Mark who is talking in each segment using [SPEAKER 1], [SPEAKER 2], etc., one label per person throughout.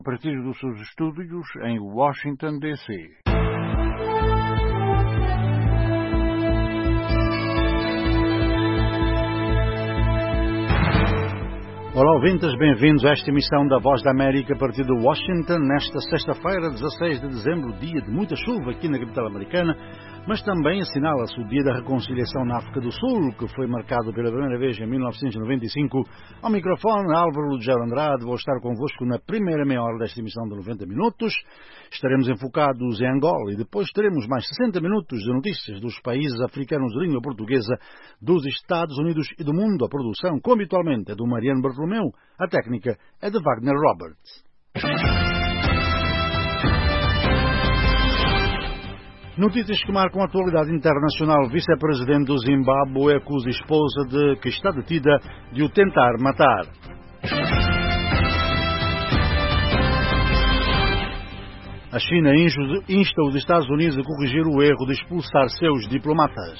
[SPEAKER 1] A partir dos seus estúdios em Washington, D.C. Olá, ouvintes, bem-vindos a esta emissão da Voz da América a partir de Washington, nesta sexta-feira, 16 de dezembro, dia de muita chuva aqui na capital americana, mas também assinala-se o Dia da Reconciliação na África do Sul, que foi marcado pela primeira vez em 1995. Ao microfone, Álvaro Lugero Andrade, vou estar convosco na primeira meia hora desta emissão de 90 minutos. Estaremos enfocados em Angola e depois teremos mais 60 minutos de notícias dos países africanos de língua portuguesa, dos Estados Unidos e do mundo. A produção, como habitualmente, é do Mariano Bartolomeu, a técnica é de Wagner Roberts. Notícias que marcam a atualidade internacional. Vice-presidente do Zimbábue acusa a esposa que está detida de o tentar matar. A China insta os Estados Unidos a corrigir o erro de expulsar seus diplomatas.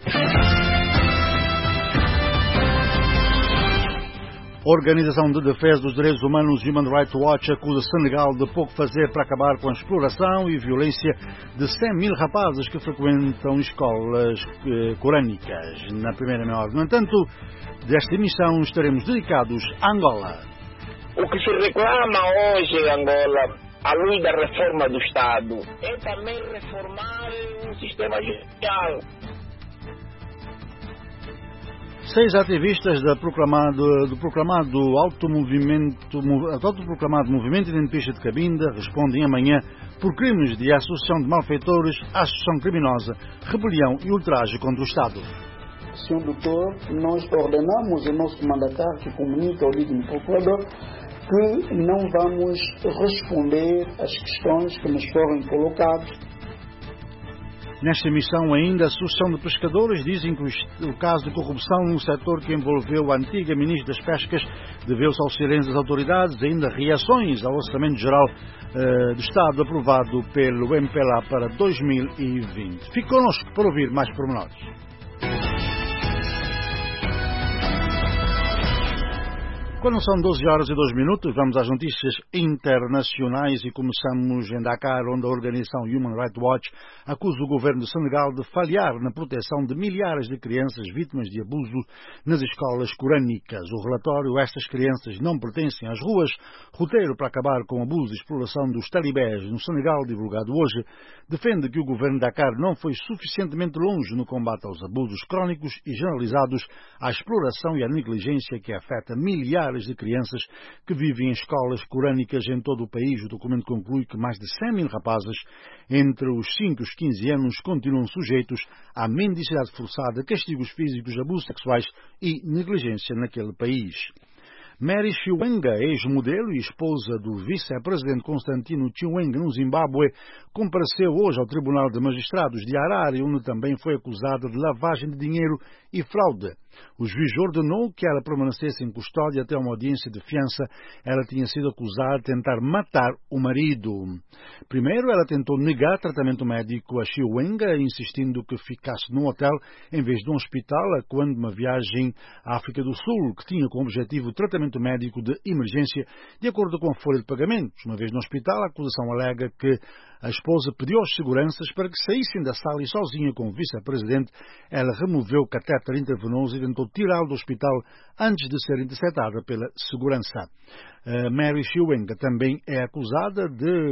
[SPEAKER 1] A Organização de Defesa dos Direitos Humanos Human Rights Watch acusa Senegal de pouco fazer para acabar com a exploração e violência de 100 mil rapazes que frequentam escolas corânicas. Na primeira meia hora, no entanto, desta emissão estaremos dedicados a Angola.
[SPEAKER 2] O que se reclama hoje em Angola, à luz da reforma do Estado, é também reformar o sistema judicial.
[SPEAKER 1] 6 ativistas do autoproclamado Movimento Independentista de Cabinda respondem amanhã por crimes de associação de malfeitores, associação criminosa, rebelião e ultraje contra o Estado.
[SPEAKER 3] Senhor doutor, nós ordenamos o nosso mandatário que comunica ao digno procurador que não vamos responder às questões que nos foram colocadas.
[SPEAKER 1] Nesta emissão ainda, a Associação de Pescadores dizem que o caso de corrupção no setor que envolveu a antiga Ministra das Pescas deveu-se ao silêncio das autoridades, ainda reações ao Orçamento Geral do Estado aprovado pelo MPLA para 2020. Fique connosco para ouvir mais pormenores. Quando são 12 horas e 2 minutos, vamos às notícias internacionais e começamos em Dakar, onde a organização Human Rights Watch acusa o governo de Senegal de falhar na proteção de milhares de crianças vítimas de abuso nas escolas corânicas. O relatório "Estas crianças não pertencem às ruas", roteiro para acabar com o abuso e exploração dos talibés no Senegal, divulgado hoje, defende que o governo de Dakar não foi suficientemente longe no combate aos abusos crónicos e generalizados, à exploração e à negligência que afeta milhares de crianças que vivem em escolas corânicas em todo o país. O documento conclui que mais de 100 mil rapazes entre os 5 e os 15 anos continuam sujeitos à mendicidade forçada, castigos físicos, abusos sexuais e negligência naquele país. Mary Chiwenga, ex-modelo e esposa do vice-presidente Constantino Chiwenga no Zimbábue, compareceu hoje ao Tribunal de Magistrados de Harare, onde também foi acusada de lavagem de dinheiro e fraude. O juiz ordenou que ela permanecesse em custódia até uma audiência de fiança. Ela tinha sido acusada de tentar matar o marido. Primeiro, ela tentou negar tratamento médico a Chiwenga, insistindo que ficasse num hotel em vez de um hospital, quando uma viagem à África do Sul, que tinha como objetivo o tratamento médico de emergência, de acordo com a folha de pagamentos. Uma vez no hospital, a acusação alega que a esposa pediu aos seguranças para que saíssem da sala e, sozinha com o vice-presidente, ela removeu o catéter intravenoso e tentou tirá-lo do hospital antes de ser interceptada pela segurança. Mary Chiwenga também é acusada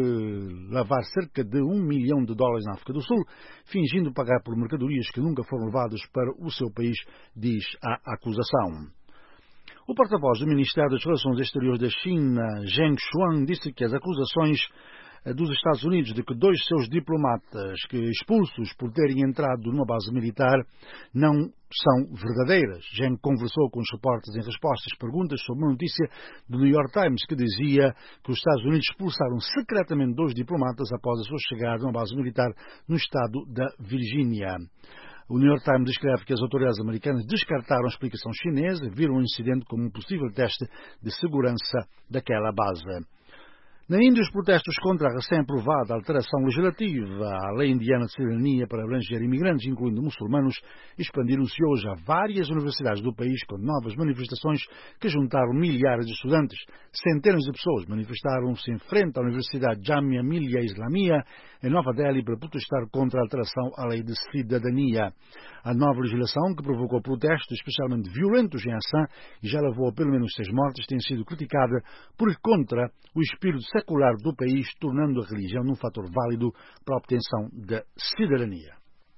[SPEAKER 1] de lavar cerca de $1 milhão na África do Sul, fingindo pagar por mercadorias que nunca foram levadas para o seu país, diz a acusação. O porta-voz do Ministério das Relações Exteriores da China, Zheng Xuan, disse que as acusações dos Estados Unidos de que 2 seus diplomatas expulsos por terem entrado numa base militar não são verdadeiras. Zheng conversou com os repórteres em resposta às perguntas sobre uma notícia do New York Times que dizia que os Estados Unidos expulsaram secretamente 2 diplomatas após a sua chegada numa base militar no estado da Virgínia. O New York Times escreve que as autoridades americanas descartaram a explicação chinesa e viram o incidente como um possível teste de segurança daquela base. Na Índia, os protestos contra a recém-aprovada alteração legislativa à lei indiana de cidadania para abranger imigrantes, incluindo muçulmanos, expandiram-se hoje a várias universidades do país com novas manifestações que juntaram milhares de estudantes. Centenas de pessoas manifestaram-se em frente à Universidade Jamia Millia Islamia, em Nova Delhi, para protestar contra a alteração à lei de cidadania. A nova legislação, que provocou protestos especialmente violentos em Assam e já levou a pelo menos 6 mortes, tem sido criticada por ir contra o espírito secular do país, tornando a religião um fator válido para a obtenção da cidadania.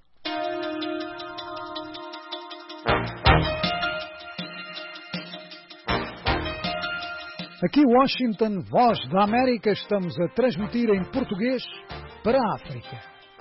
[SPEAKER 4] Aqui Washington, Voz da América, estamos a transmitir em português para a África.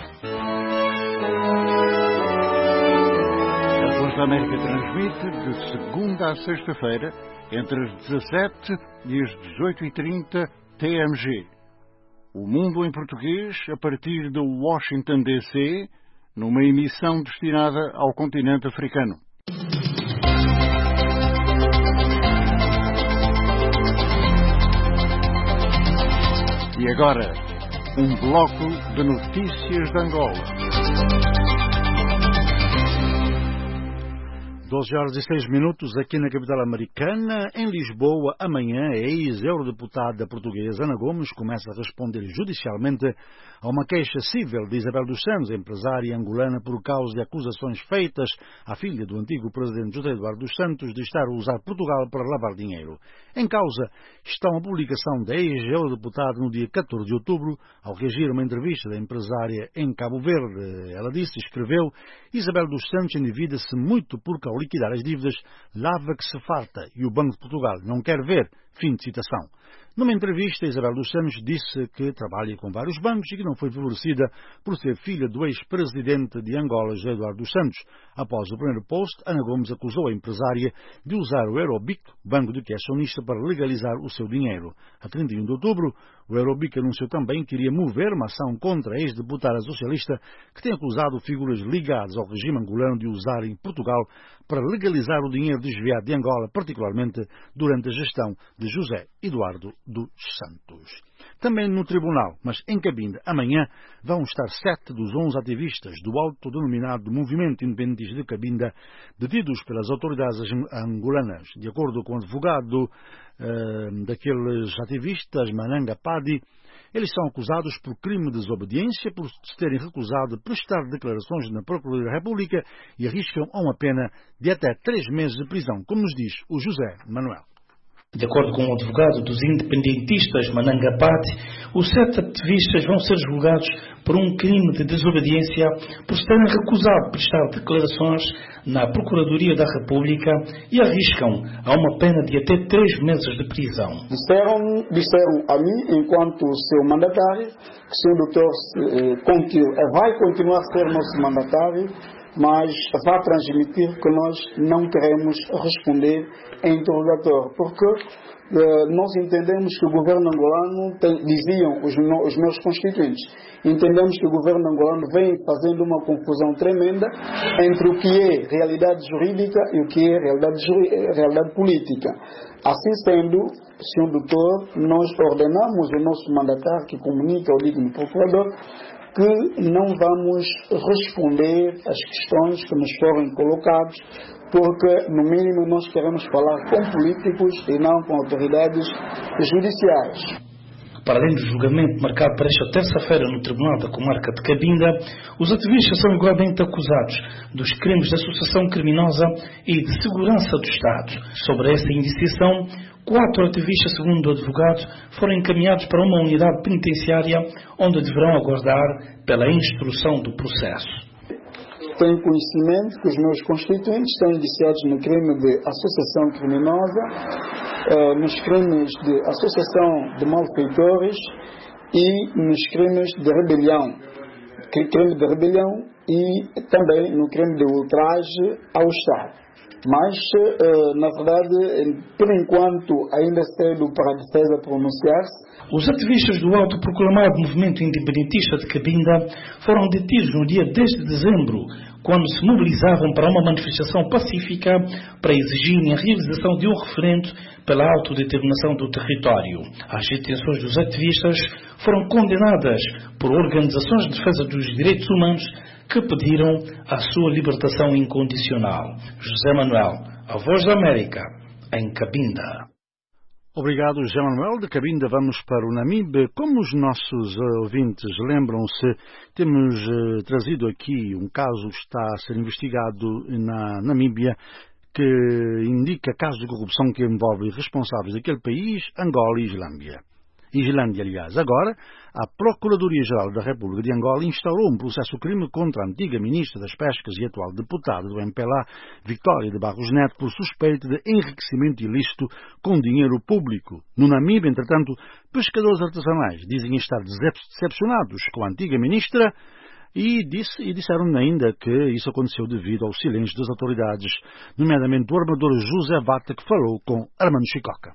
[SPEAKER 5] A Voz da América transmite de segunda a sexta-feira, entre as 17 e as 18h30 TMG. O Mundo em Português, a partir de Washington, D.C., numa emissão destinada ao continente africano. E agora, um bloco de notícias de Angola.
[SPEAKER 1] 12h06 aqui na capital americana. Em Lisboa, amanhã, a ex-eurodeputada portuguesa Ana Gomes começa a responder judicialmente a uma queixa civil de Isabel dos Santos, empresária angolana, por causa de acusações feitas à filha do antigo presidente José Eduardo dos Santos de estar a usar Portugal para lavar dinheiro. Em causa está uma publicação da ex-eurodeputada no dia 14 de outubro, ao reagir a uma entrevista da empresária em Cabo Verde. Ela escreveu: Isabel dos Santos endivida-se muito porque ao liquidar as dívidas, lava que se farta e o Banco de Portugal não quer ver. Fim de citação. Numa entrevista, Isabel dos Santos disse que trabalha com vários bancos e que não foi favorecida por ser filha do ex-presidente de Angola, José Eduardo dos Santos. Após o primeiro post, Ana Gomes acusou a empresária de usar o Eurobic, banco de que é acionista, para legalizar o seu dinheiro. A 31 de outubro, o Eurobic anunciou também que iria mover uma ação contra a ex-deputada socialista que tem acusado figuras ligadas ao regime angolano de usarem Portugal para legalizar o dinheiro desviado de Angola, particularmente durante a gestão de José Eduardo dos Santos. Também no tribunal, mas em Cabinda, amanhã vão estar 7 dos 11 ativistas do autodenominado Movimento Independentista de Cabinda detidos pelas autoridades angolanas. De acordo com o advogado daqueles ativistas, Mananga Padi, eles são acusados por crime de desobediência, por se terem recusado de prestar declarações na Procuradoria da República e arriscam a uma pena de até 3 meses de prisão, como nos diz o José Manuel.
[SPEAKER 6] De acordo com o advogado dos independentistas Mananga Padi, os 7 ativistas vão ser julgados por um crime de desobediência por se terem recusado prestar declarações na Procuradoria da República e arriscam a uma pena de até 3 meses de prisão.
[SPEAKER 3] Disseram a mim, enquanto seu mandatário, que o senhor doutor vai continuar a ser nosso mandatário, mas vai transmitir que nós não queremos responder em interrogatório, porque nós entendemos que o governo angolano, diziam os meus constituintes, entendemos que o governo angolano vem fazendo uma confusão tremenda entre o que é realidade jurídica e o que é realidade política. Assim sendo, senhor doutor, nós ordenamos o nosso mandatário que comunica ao digno procurador que não vamos responder às questões que nos foram colocadas, porque, no mínimo, nós queremos falar com políticos e não com autoridades judiciais.
[SPEAKER 6] Para além do julgamento marcado para esta terça-feira no Tribunal da Comarca de Cabinda, os ativistas são igualmente acusados dos crimes de associação criminosa e de segurança do Estado. Sobre essa indiciação, 4 ativistas, segundo o advogado, foram encaminhados para uma unidade penitenciária onde deverão aguardar pela instrução do processo.
[SPEAKER 3] Tenho conhecimento que os meus constituintes estão indiciados no crime de associação criminosa, nos crimes de associação de malfeitores e nos crimes de rebelião. Crime de rebelião e também no crime de ultraje ao Estado. Mas, na verdade, por enquanto, ainda cedo para a defesa pronunciar-se.
[SPEAKER 6] Os ativistas do autoproclamado Movimento Independentista de Cabinda foram detidos no dia 10 de dezembro, quando se mobilizavam para uma manifestação pacífica para exigirem a realização de um referendo pela autodeterminação do território. As detenções dos ativistas foram condenadas por organizações de defesa dos direitos humanos que pediram a sua libertação incondicional. José Manuel, a Voz da América, em Cabinda.
[SPEAKER 1] Obrigado, José Manuel. De Cabinda vamos para o Namibe. Como os nossos ouvintes lembram-se, temos trazido aqui um caso que está a ser investigado na Namíbia, que indica casos de corrupção que envolvem responsáveis daquele país, Angola e Islândia, aliás. Agora, a Procuradoria-Geral da República de Angola instaurou um processo-crime contra a antiga Ministra das Pescas e atual deputada do MPLA, Vitória de Barros Neto, por suspeita de enriquecimento ilícito com dinheiro público. No Namibe, entretanto, pescadores artesanais dizem estar decepcionados com a antiga Ministra e disseram ainda que isso aconteceu devido ao silêncio das autoridades, nomeadamente o armador José Vata, que falou com Armando Chicoca.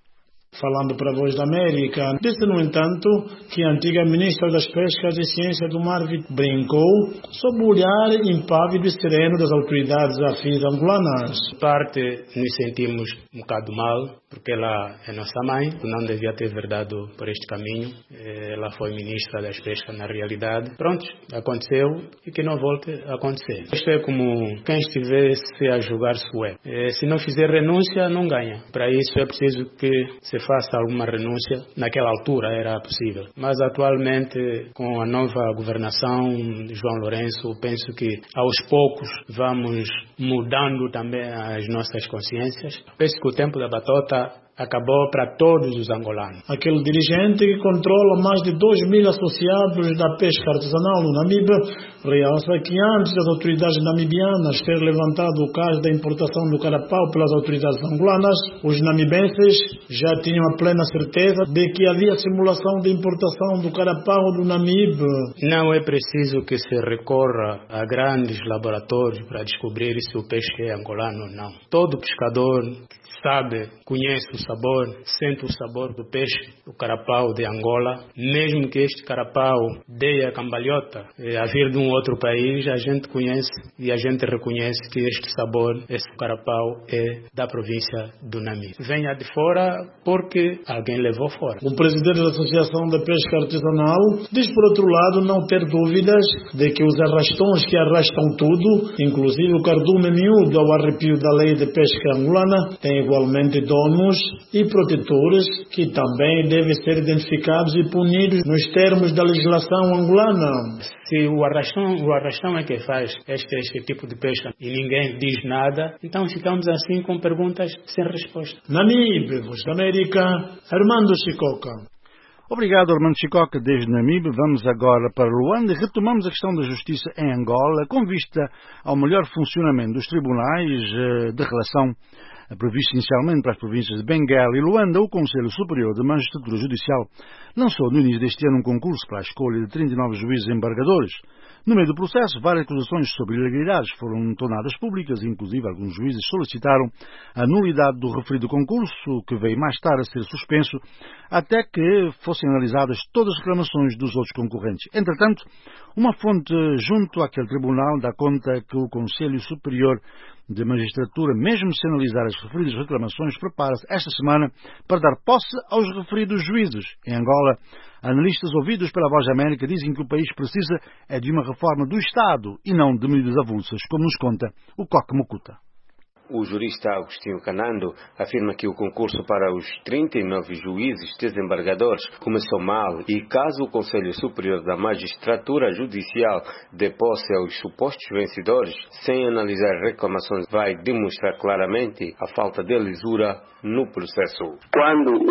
[SPEAKER 7] Falando para a Voz da América, disse, no entanto, que a antiga Ministra das Pescas e Ciência do Mar brincou sob o olhar impávido e sereno das autoridades afins angolanas.
[SPEAKER 8] Parte, nos sentimos um bocado mal, porque ela é nossa mãe, não devia ter verdado por este caminho. Ela foi Ministra das Pescas na realidade. Pronto, aconteceu e que não volte a acontecer. Isto é como quem estivesse a julgar Sué. Se não fizer renúncia, não ganha. Para isso é preciso que se faça alguma renúncia. Naquela altura era possível. Mas atualmente, com a nova governação de João Lourenço, penso que aos poucos vamos mudando também as nossas consciências. Penso que o tempo da batota acabou para todos os angolanos.
[SPEAKER 7] Aquele dirigente que controla mais de 2.000 associados da pesca artesanal no Namibe realça que antes das autoridades namibianas ter levantado o caso da importação do carapau pelas autoridades angolanas, os namibenses já tinham a plena certeza de que havia simulação de importação do carapau do Namibe.
[SPEAKER 8] Não é preciso que se recorra a grandes laboratórios para descobrir se o peixe é angolano ou não. Todo pescador sabe, conhece o sabor, sente o sabor do peixe, o carapau de Angola. Mesmo que este carapau dê a cambalhota a vir de um outro país, a gente conhece e a gente reconhece que este sabor, esse carapau é da província do Namibe. Venha de fora porque alguém levou fora.
[SPEAKER 7] O presidente da Associação da Pesca Artesanal diz, por outro lado, não ter dúvidas de que os arrastões que arrastam tudo, inclusive o cardume miúdo ao arrepio da lei de pesca angolana, têm igualmente donos e protetores que também devem ser identificados e punidos nos termos da legislação angolana.
[SPEAKER 8] Se o arrastão é que faz este tipo de pesca e ninguém diz nada, então ficamos assim com perguntas sem resposta.
[SPEAKER 7] Namibe, Voz da América, Armando Chicoca.
[SPEAKER 1] Obrigado, Armando Chicoca, desde Namibe. Vamos agora para Luanda e retomamos a questão da justiça em Angola, com vista ao melhor funcionamento dos tribunais de relação previsto inicialmente para as províncias de Benguela e Luanda. O Conselho Superior de Magistratura Judicial lançou no início deste ano um concurso para a escolha de 39 juízes embargadores. No meio do processo, várias acusações sobre ilegalidades foram tornadas públicas, inclusive alguns juízes solicitaram a nulidade do referido concurso, que veio mais tarde a ser suspenso, até que fossem analisadas todas as reclamações dos outros concorrentes. Entretanto, uma fonte junto àquele tribunal dá conta que o Conselho Superior de Magistratura, mesmo sem analisar as referidas reclamações, prepara-se esta semana para dar posse aos referidos juízes. Em Angola, analistas ouvidos pela Voz da América dizem que o país precisa de uma reforma do Estado e não de medidas avulsas, como nos conta o Coque Mocuta.
[SPEAKER 9] O jurista Agostinho Canando afirma que o concurso para os 39 juízes desembargadores começou mal e, caso o Conselho Superior da Magistratura Judicial dê posse aos supostos vencedores, sem analisar reclamações, vai demonstrar claramente a falta de lisura no processo.
[SPEAKER 2] Quando o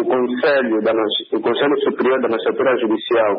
[SPEAKER 2] Conselho Superior da Magistratura Judicial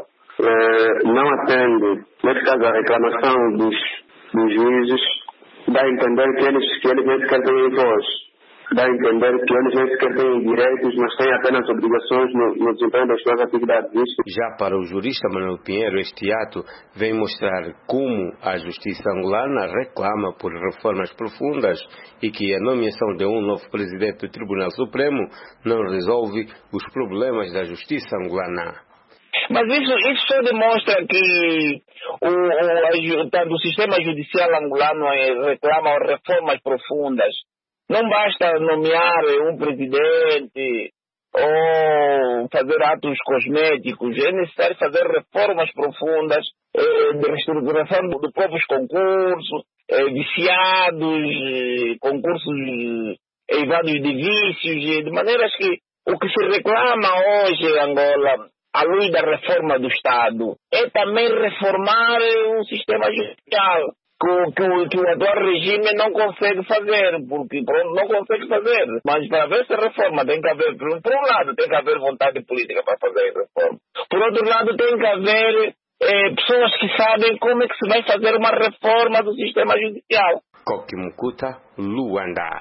[SPEAKER 2] não atende, nesse caso, a reclamação dos juízes, dá a entender que eles nem sequer têm voz. Dá a entender que eles nem sequer têm direitos, mas têm apenas obrigações no desempenho das suas atividades.
[SPEAKER 9] Já para o jurista Manuel Pinheiro, este ato vem mostrar como a justiça angolana reclama por reformas profundas e que a nomeação de um novo presidente do Tribunal Supremo não resolve os problemas da justiça angolana.
[SPEAKER 10] Mas isso só demonstra que o sistema judicial angolano reclama reformas profundas. Não basta nomear um presidente ou fazer atos cosméticos. É necessário fazer reformas profundas de reestruturação dos próprios concursos, viciados, concursos eivados de vícios, de maneiras que o que se reclama hoje em Angola, à luz da reforma do Estado, é também reformar o sistema judicial, que o atual regime não consegue fazer, porque não consegue fazer. Mas para ver essa reforma tem que haver, por um lado, tem que haver vontade política para fazer a reforma. Por outro lado, tem que haver pessoas que sabem como é que se vai fazer uma reforma do sistema judicial.
[SPEAKER 9] Kokimukuta, Luanda.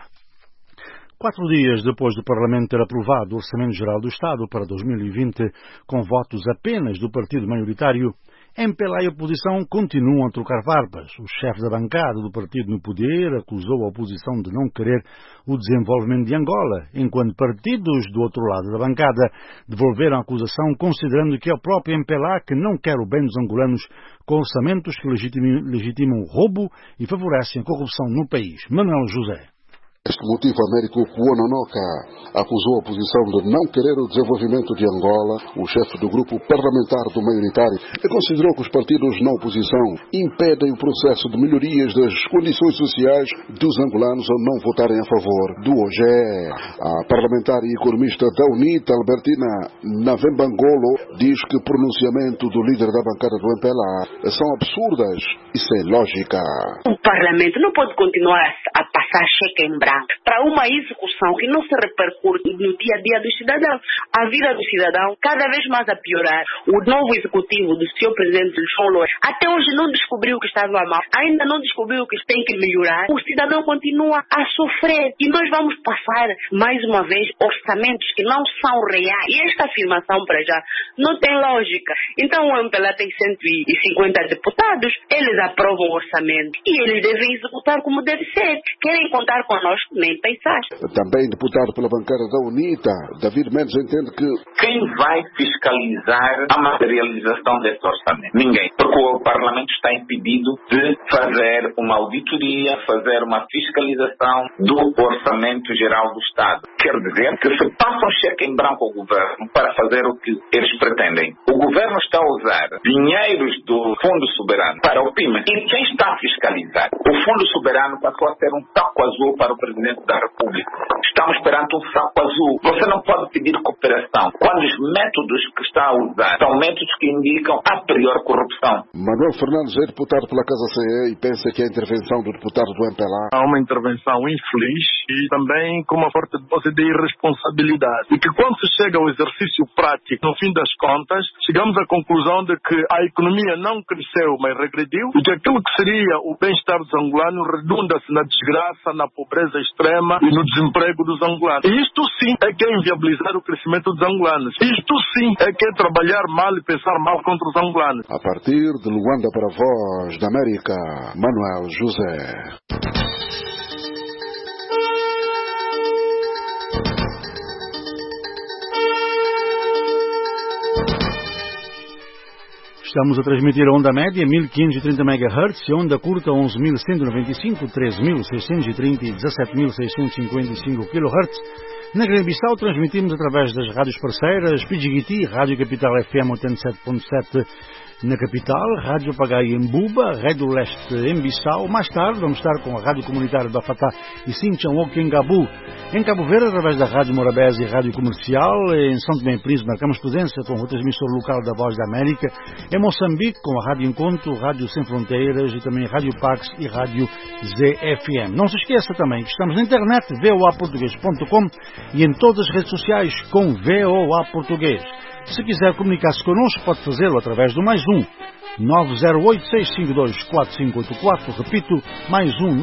[SPEAKER 1] 4 dias depois do Parlamento ter aprovado o Orçamento Geral do Estado para 2020, com votos apenas do partido maioritário, MPLA e a oposição continuam a trocar farpas. O chefe da bancada do partido no poder acusou a oposição de não querer o desenvolvimento de Angola, enquanto partidos do outro lado da bancada devolveram a acusação, considerando que é o próprio MPLA que não quer o bem dos angolanos, com orçamentos que legitimam o roubo e favorecem a corrupção no país. Manuel José.
[SPEAKER 11] Este motivo, Américo Kuononoka acusou a oposição de não querer o desenvolvimento de Angola. O chefe do grupo parlamentar do maioritário considerou que os partidos na oposição impedem o processo de melhorias das condições sociais dos angolanos ao não votarem a favor do OGE. A parlamentar e economista da UNITA, Albertina Navembangolo, diz que o pronunciamento do líder da bancada do MPLA são absurdas e sem lógica.
[SPEAKER 12] O parlamento não pode continuar a passar cheque em branco para uma execução que não se repercute no dia a dia do cidadão. A vida do cidadão cada vez mais a piorar. O novo executivo do seu presidente João Lourenço até hoje não descobriu que estava mal, ainda não descobriu que tem que melhorar. O cidadão continua a sofrer e nós vamos passar mais uma vez orçamentos que não são reais. E esta afirmação para já não tem lógica. Então o MPLA tem 150 deputados, eles aprovam o orçamento e eles devem executar como deve ser. Querem contar conosco? Nem pensar.
[SPEAKER 11] Também deputado pela bancada da UNITA, David Mendes, entende que
[SPEAKER 13] quem vai fiscalizar a materialização desse orçamento? Ninguém. Porque o Parlamento está impedido de fazer uma auditoria, fazer uma fiscalização do Orçamento Geral do Estado. Quer dizer que se passa um cheque em branco ao governo para fazer o que eles pretendem. O governo está a usar dinheiros do Fundo Soberano para o PIME. E quem está a fiscalizar? O Fundo Soberano passou a ser um saco azul para o Presidente da República. Estamos perante um saco azul. Você não pode pedir cooperação quando os métodos que está a usar são métodos que indicam a priori corrupção.
[SPEAKER 11] Manuel Fernandes é deputado pela Casa CE e pensa que a intervenção do deputado do MPLA
[SPEAKER 14] há uma intervenção infeliz e também com uma forte dose de irresponsabilidade. E que quando se chega ao exercício prático, no fim das contas, chegamos à conclusão de que a economia não cresceu, mas regrediu, e que aquilo que seria o bem-estar dos angolanos redunda-se na desgraça, na pobreza extrema e no desemprego dos angolanos. E isto sim é que é inviabilizar o crescimento dos angolanos. Isto sim é que é trabalhar mal e pensar mal contra os angolanos.
[SPEAKER 11] A partir de Luanda para a Voz da América, Manuel José.
[SPEAKER 1] Estamos a transmitir a onda média 1530 MHz e onda curta 11.195, 13.630 e 17.655 kHz. Na Guiné-Bissau transmitimos através das rádios parceiras Pidjigiti, Rádio Capital FM 87.7 na capital, Rádio Pagai em Buba, Rádio Leste em Bissau. Mais tarde vamos estar com a Rádio Comunitária do Afatá e Sinchanoque em Gabu. Em Cabo Verde, através da Rádio Morabeza e Rádio Comercial. Em São Tomé e Príncipe marcamos presença com o transmissor local da Voz da América. Em Moçambique, com a Rádio Encontro, Rádio Sem Fronteiras e também Rádio Pax e Rádio ZFM. Não se esqueça também que estamos na internet, voaportugues.com, e em todas as redes sociais com VOA Português. Se quiser comunicar-se connosco, pode fazê-lo através do +1 908-652-4584. Repito, +1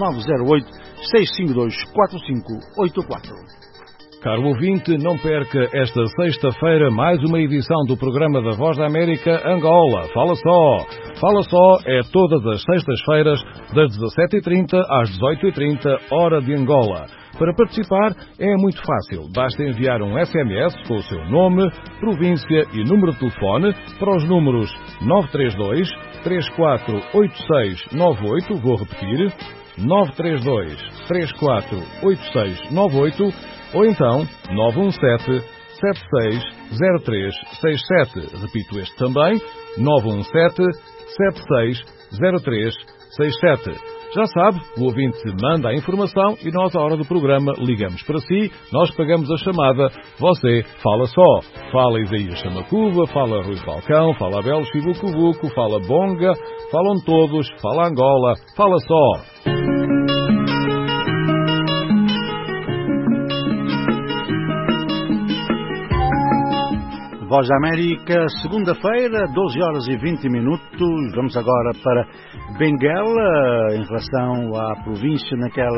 [SPEAKER 1] 908-652-4584.
[SPEAKER 15] Caro ouvinte, não perca esta sexta-feira mais uma edição do programa da Voz da América Angola. Fala Só! Fala Só é todas as sextas-feiras, das 17h30 às 18h30, hora de Angola. Para participar é muito fácil. Basta enviar um SMS com o seu nome, província e número de telefone para os números 932 348698, vou repetir, 932 348698, ou então 917 760367. Repito este também, 917 760367. Já sabe, o ouvinte manda a informação e nós, à hora do programa, ligamos para si, nós pagamos a chamada, você fala só. Fala Isaías Chamacuba, fala Rui Falcão, fala Abel Chibucubuco, fala Bonga, falam todos, fala Angola, fala só.
[SPEAKER 1] Voz da América, segunda-feira, 12 horas e 20 minutos. Vamos agora para Benguela, em relação à província,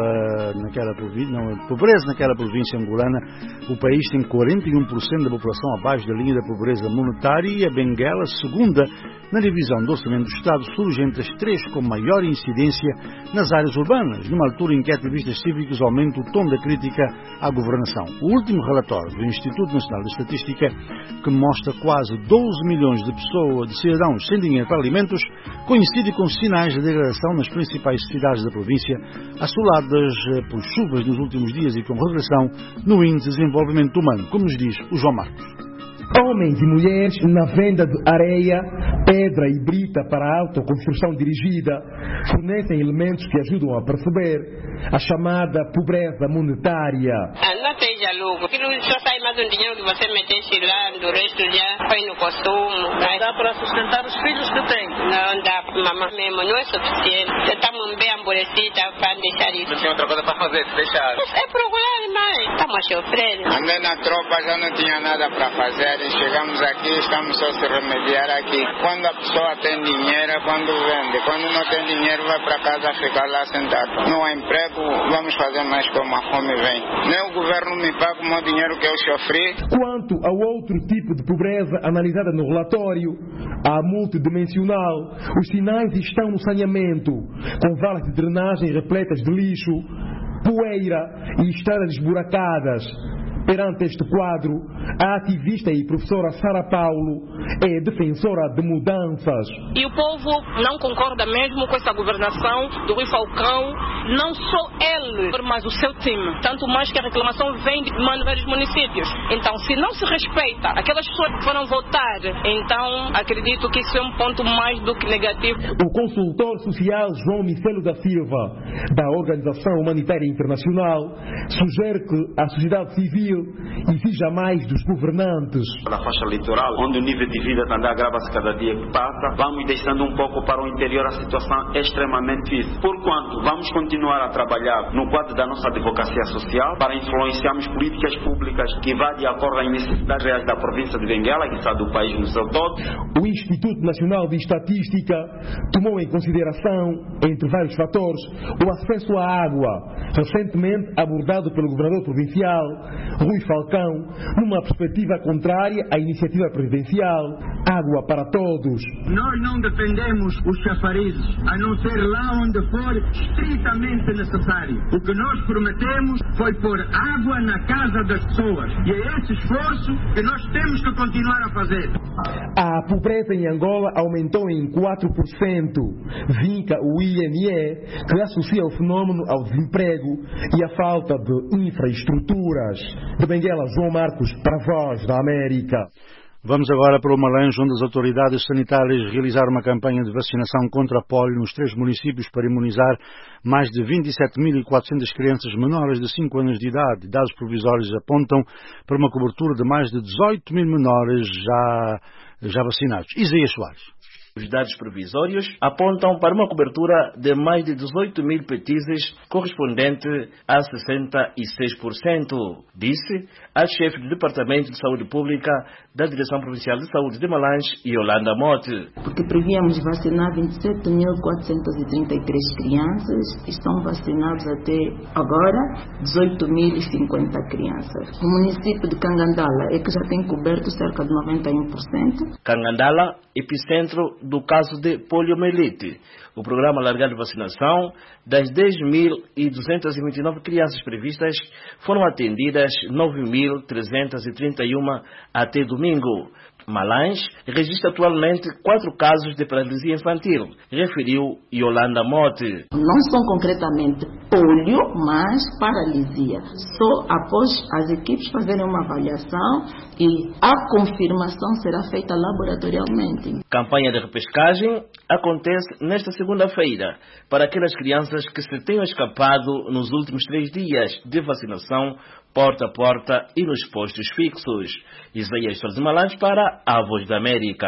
[SPEAKER 1] pobreza naquela província angolana. O país tem 41% da população abaixo da linha da pobreza monetária e a Benguela, segunda na divisão do orçamento do Estado, surge entre as três com maior incidência nas áreas urbanas, numa altura em que ativistas cívicos aumentam o tom da crítica à governação. O último relatório do Instituto Nacional de Estatística, que mostra quase 12 milhões de cidadãos sem dinheiro para alimentos, coincide com sinais de degradação nas principais cidades da província, assoladas por chuvas nos últimos dias e com regressão no índice de desenvolvimento humano, como nos diz o João Marcos.
[SPEAKER 16] Homens e mulheres na venda de areia, pedra e brita para a autoconstrução dirigida fornecem elementos que ajudam a perceber a chamada pobreza monetária.
[SPEAKER 17] Não seja louco, aquilo só sai mais um dinheiro que você metesse lá, do resto já foi no costume. Não dá para sustentar os filhos que tem? Não dá, mamãe mesmo, não é suficiente. Estamos bem amolecidos para deixar isso.
[SPEAKER 18] Não tinha outra coisa para fazer, deixar?
[SPEAKER 17] É procurar mais, estamos sofrendo.
[SPEAKER 18] Andei na tropa, já não tinha nada para fazer. Chegamos aqui, estamos só se remediar aqui. Quando a pessoa tem dinheiro, quando vende. Quando não tem dinheiro, vai para casa ficar lá sentado. Não há emprego, vamos fazer mais como a fome vem. Nem o governo me paga o meu dinheiro que eu sofri.
[SPEAKER 16] Quanto ao outro tipo de pobreza analisada no relatório, a multidimensional, os sinais estão no saneamento, com valas de drenagem repletas de lixo, poeira e estradas esburacadas. Perante este quadro, a ativista e professora Sara Paulo é defensora de mudanças.
[SPEAKER 19] E o povo não concorda mesmo com essa governação do Rui Falcão, não só ele, mas o seu time. Tanto mais que a reclamação vem de vários municípios. Então, se não se respeita aquelas pessoas que foram votar, então acredito que isso é um ponto mais do que negativo.
[SPEAKER 16] O consultor social João Micelo da Silva, da Organização Humanitária Internacional, sugere que a sociedade civil exija mais dos governantes.
[SPEAKER 20] Da faixa litoral, onde o nível de vida também agrava-se cada dia que passa, vamos deixando um pouco para o interior a situação é extremamente difícil. Porquanto, vamos continuar a trabalhar no quadro da nossa advocacia social para influenciarmos políticas públicas que vá de acordo às necessidades reais da província de Benguela, que está do país no seu todo.
[SPEAKER 16] O Instituto Nacional de Estatística tomou em consideração, entre vários fatores, o acesso à água, recentemente abordado pelo governador provincial Rui Falcão, numa perspectiva contrária à iniciativa presidencial Água para Todos.
[SPEAKER 21] Nós não defendemos os chafarizes, a não ser lá onde for estritamente necessário. O que nós prometemos foi pôr água na casa das pessoas. E é esse esforço que nós temos que continuar a fazer.
[SPEAKER 16] A pobreza em Angola aumentou em 4%, vinca o INE, que associa o fenômeno ao desemprego e à falta de infraestruturas. De Benguela, João Marcos, para a Voz da América.
[SPEAKER 1] Vamos agora para o Malange, onde as autoridades sanitárias realizaram uma campanha de vacinação contra a polio nos 3 municípios para imunizar mais de 27.400 crianças menores de 5 anos de idade. Dados provisórios apontam para uma cobertura de mais de 18 mil menores já vacinados. Isaías Soares.
[SPEAKER 22] Os dados provisórios apontam para uma cobertura de mais de 18 mil petizes, correspondente a 66%, disse a chefe do Departamento de Saúde Pública da Direção Provincial de Saúde de Malange, Yolanda Mote.
[SPEAKER 4] que prevíamos vacinar 27.433 crianças, estão vacinados até agora 18.050 crianças. O município de Cangandala é que já tem coberto cerca de 91%.
[SPEAKER 22] Cangandala, epicentro do caso de poliomielite. O programa alargado de vacinação das 10.229 crianças previstas foram atendidas 9.331 até domingo. Malães registra atualmente 4 casos de paralisia infantil, referiu Yolanda Mote.
[SPEAKER 4] Não são concretamente polio, mas paralisia. Só após as equipes fazerem uma avaliação e a confirmação será feita laboratorialmente.
[SPEAKER 22] Campanha de repescagem acontece nesta segunda-feira para aquelas crianças que se tenham escapado nos últimos 3 dias de vacinação porta a porta e nos postos fixos. Isaías Soares de Malães para a Voz da América.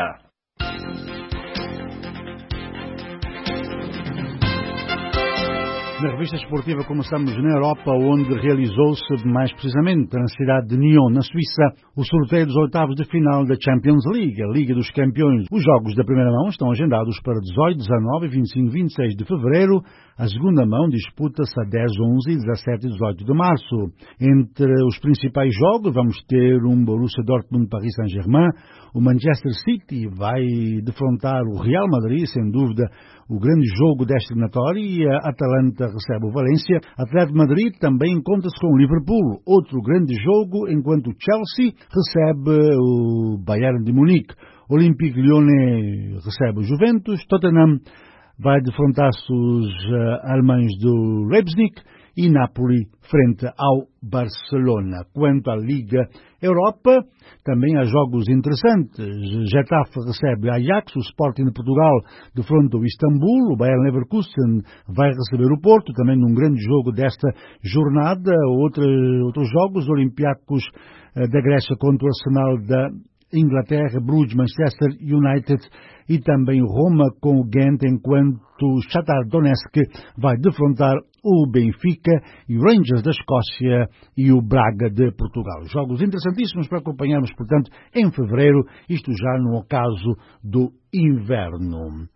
[SPEAKER 1] Na revista esportiva começamos na Europa, onde realizou-se, mais precisamente na cidade de Nyon, na Suíça, o sorteio dos oitavos de final da Champions League, a Liga dos Campeões. Os jogos da primeira mão estão agendados para 18, 19, 25 e 26 de fevereiro. A segunda mão disputa-se a 10, 11 e 17 e 18 de março. Entre os principais jogos vamos ter um Borussia Dortmund-Paris Saint-Germain. O Manchester City vai defrontar o Real Madrid, sem dúvida, o grande jogo desta eliminatória, e a Atalanta recebe o Valência. Atlético de Madrid também encontra-se com o Liverpool, outro grande jogo, enquanto o Chelsea recebe o Bayern de Munique. Olympique Lyonnais recebe o Juventus. Tottenham vai defrontar-se os alemães do Leipzig e Napoli frente ao Barcelona. Quanto à Liga Europa, também há jogos interessantes. Getafe recebe Ajax, o Sporting de Portugal defronta o Istambul, o Bayer Leverkusen vai receber o Porto, também num grande jogo desta jornada. Outros jogos, Olympiacos da Grécia contra o Arsenal da Inglaterra, Bruges, Manchester United e também Roma com o Ghent, enquanto o Shakhtar Donetsk vai defrontar o Benfica e o Rangers da Escócia e o Braga de Portugal. Jogos interessantíssimos para acompanharmos, portanto, em fevereiro, isto já no ocaso do inverno.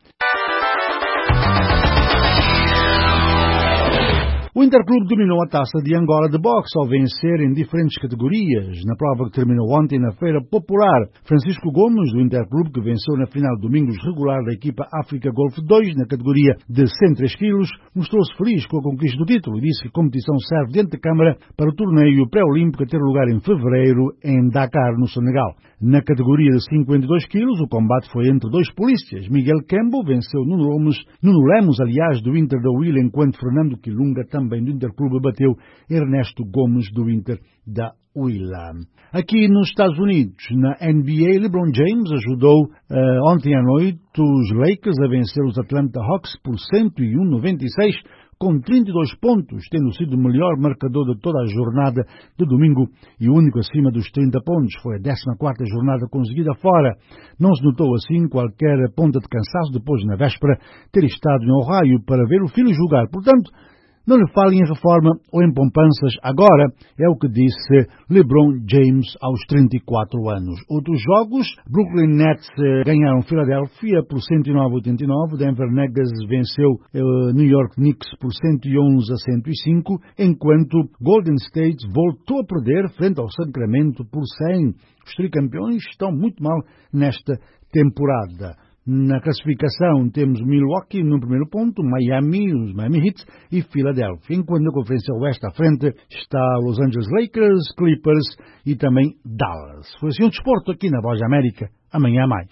[SPEAKER 1] O Interclube dominou a Taça de Angola de boxe ao vencer em diferentes categorias. Na prova que terminou ontem na Feira Popular, Francisco Gomes, do Interclube, que venceu na final de domingos regular da equipa África Golf 2 na categoria de 103 quilos, mostrou-se feliz com a conquista do título e disse que a competição serve de antecâmara para o torneio pré-olímpico a ter lugar em fevereiro em Dakar, no Senegal. Na categoria de 52 quilos, o combate foi entre 2 polícias. Miguel Campbell venceu Nuno Lemos, aliás, do Inter da Huila, enquanto Fernando Quilunga, também do Interclube, bateu Ernesto Gomes, do Inter da Huila. Aqui nos Estados Unidos, na NBA, LeBron James ajudou ontem à noite os Lakers a vencer os Atlanta Hawks por 101-96, com 32 pontos, tendo sido o melhor marcador de toda a jornada de domingo e o único acima dos 30 pontos. Foi a 14ª jornada conseguida fora. Não se notou assim qualquer ponta de cansaço depois, na véspera, ter estado em Ohio para ver o filho jogar. Portanto, não lhe falem em reforma ou em poupanças agora, é o que disse LeBron James aos 34 anos. Outros jogos, Brooklyn Nets ganharam Filadélfia por 109-89, Denver Nuggets venceu New York Knicks por 111-105, enquanto Golden State voltou a perder frente ao Sacramento por 100. Os tricampeões estão muito mal nesta temporada. Na classificação temos Milwaukee no primeiro ponto, Miami, os Miami Heat e Filadélfia. Enquanto na Conferência Oeste à frente está Los Angeles Lakers, Clippers e também Dallas. Foi assim o desporto aqui na Voz da América. Amanhã mais.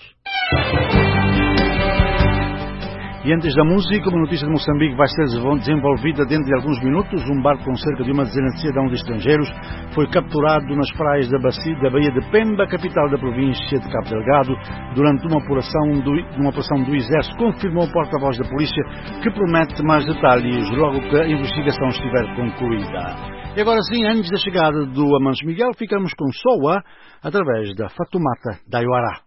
[SPEAKER 1] E antes da música, uma notícia de Moçambique vai ser desenvolvida dentro de alguns minutos. Um barco com cerca de uma dezena de cidadãos estrangeiros foi capturado nas praias da Baía de Pemba, capital da província de Cabo Delgado, durante uma operação do Exército, confirmou o porta-voz da polícia, que promete mais detalhes logo que a investigação estiver concluída. E agora sim, antes da chegada do Amancho Miguel, ficamos com Soa, através da Fatumata da Iuará.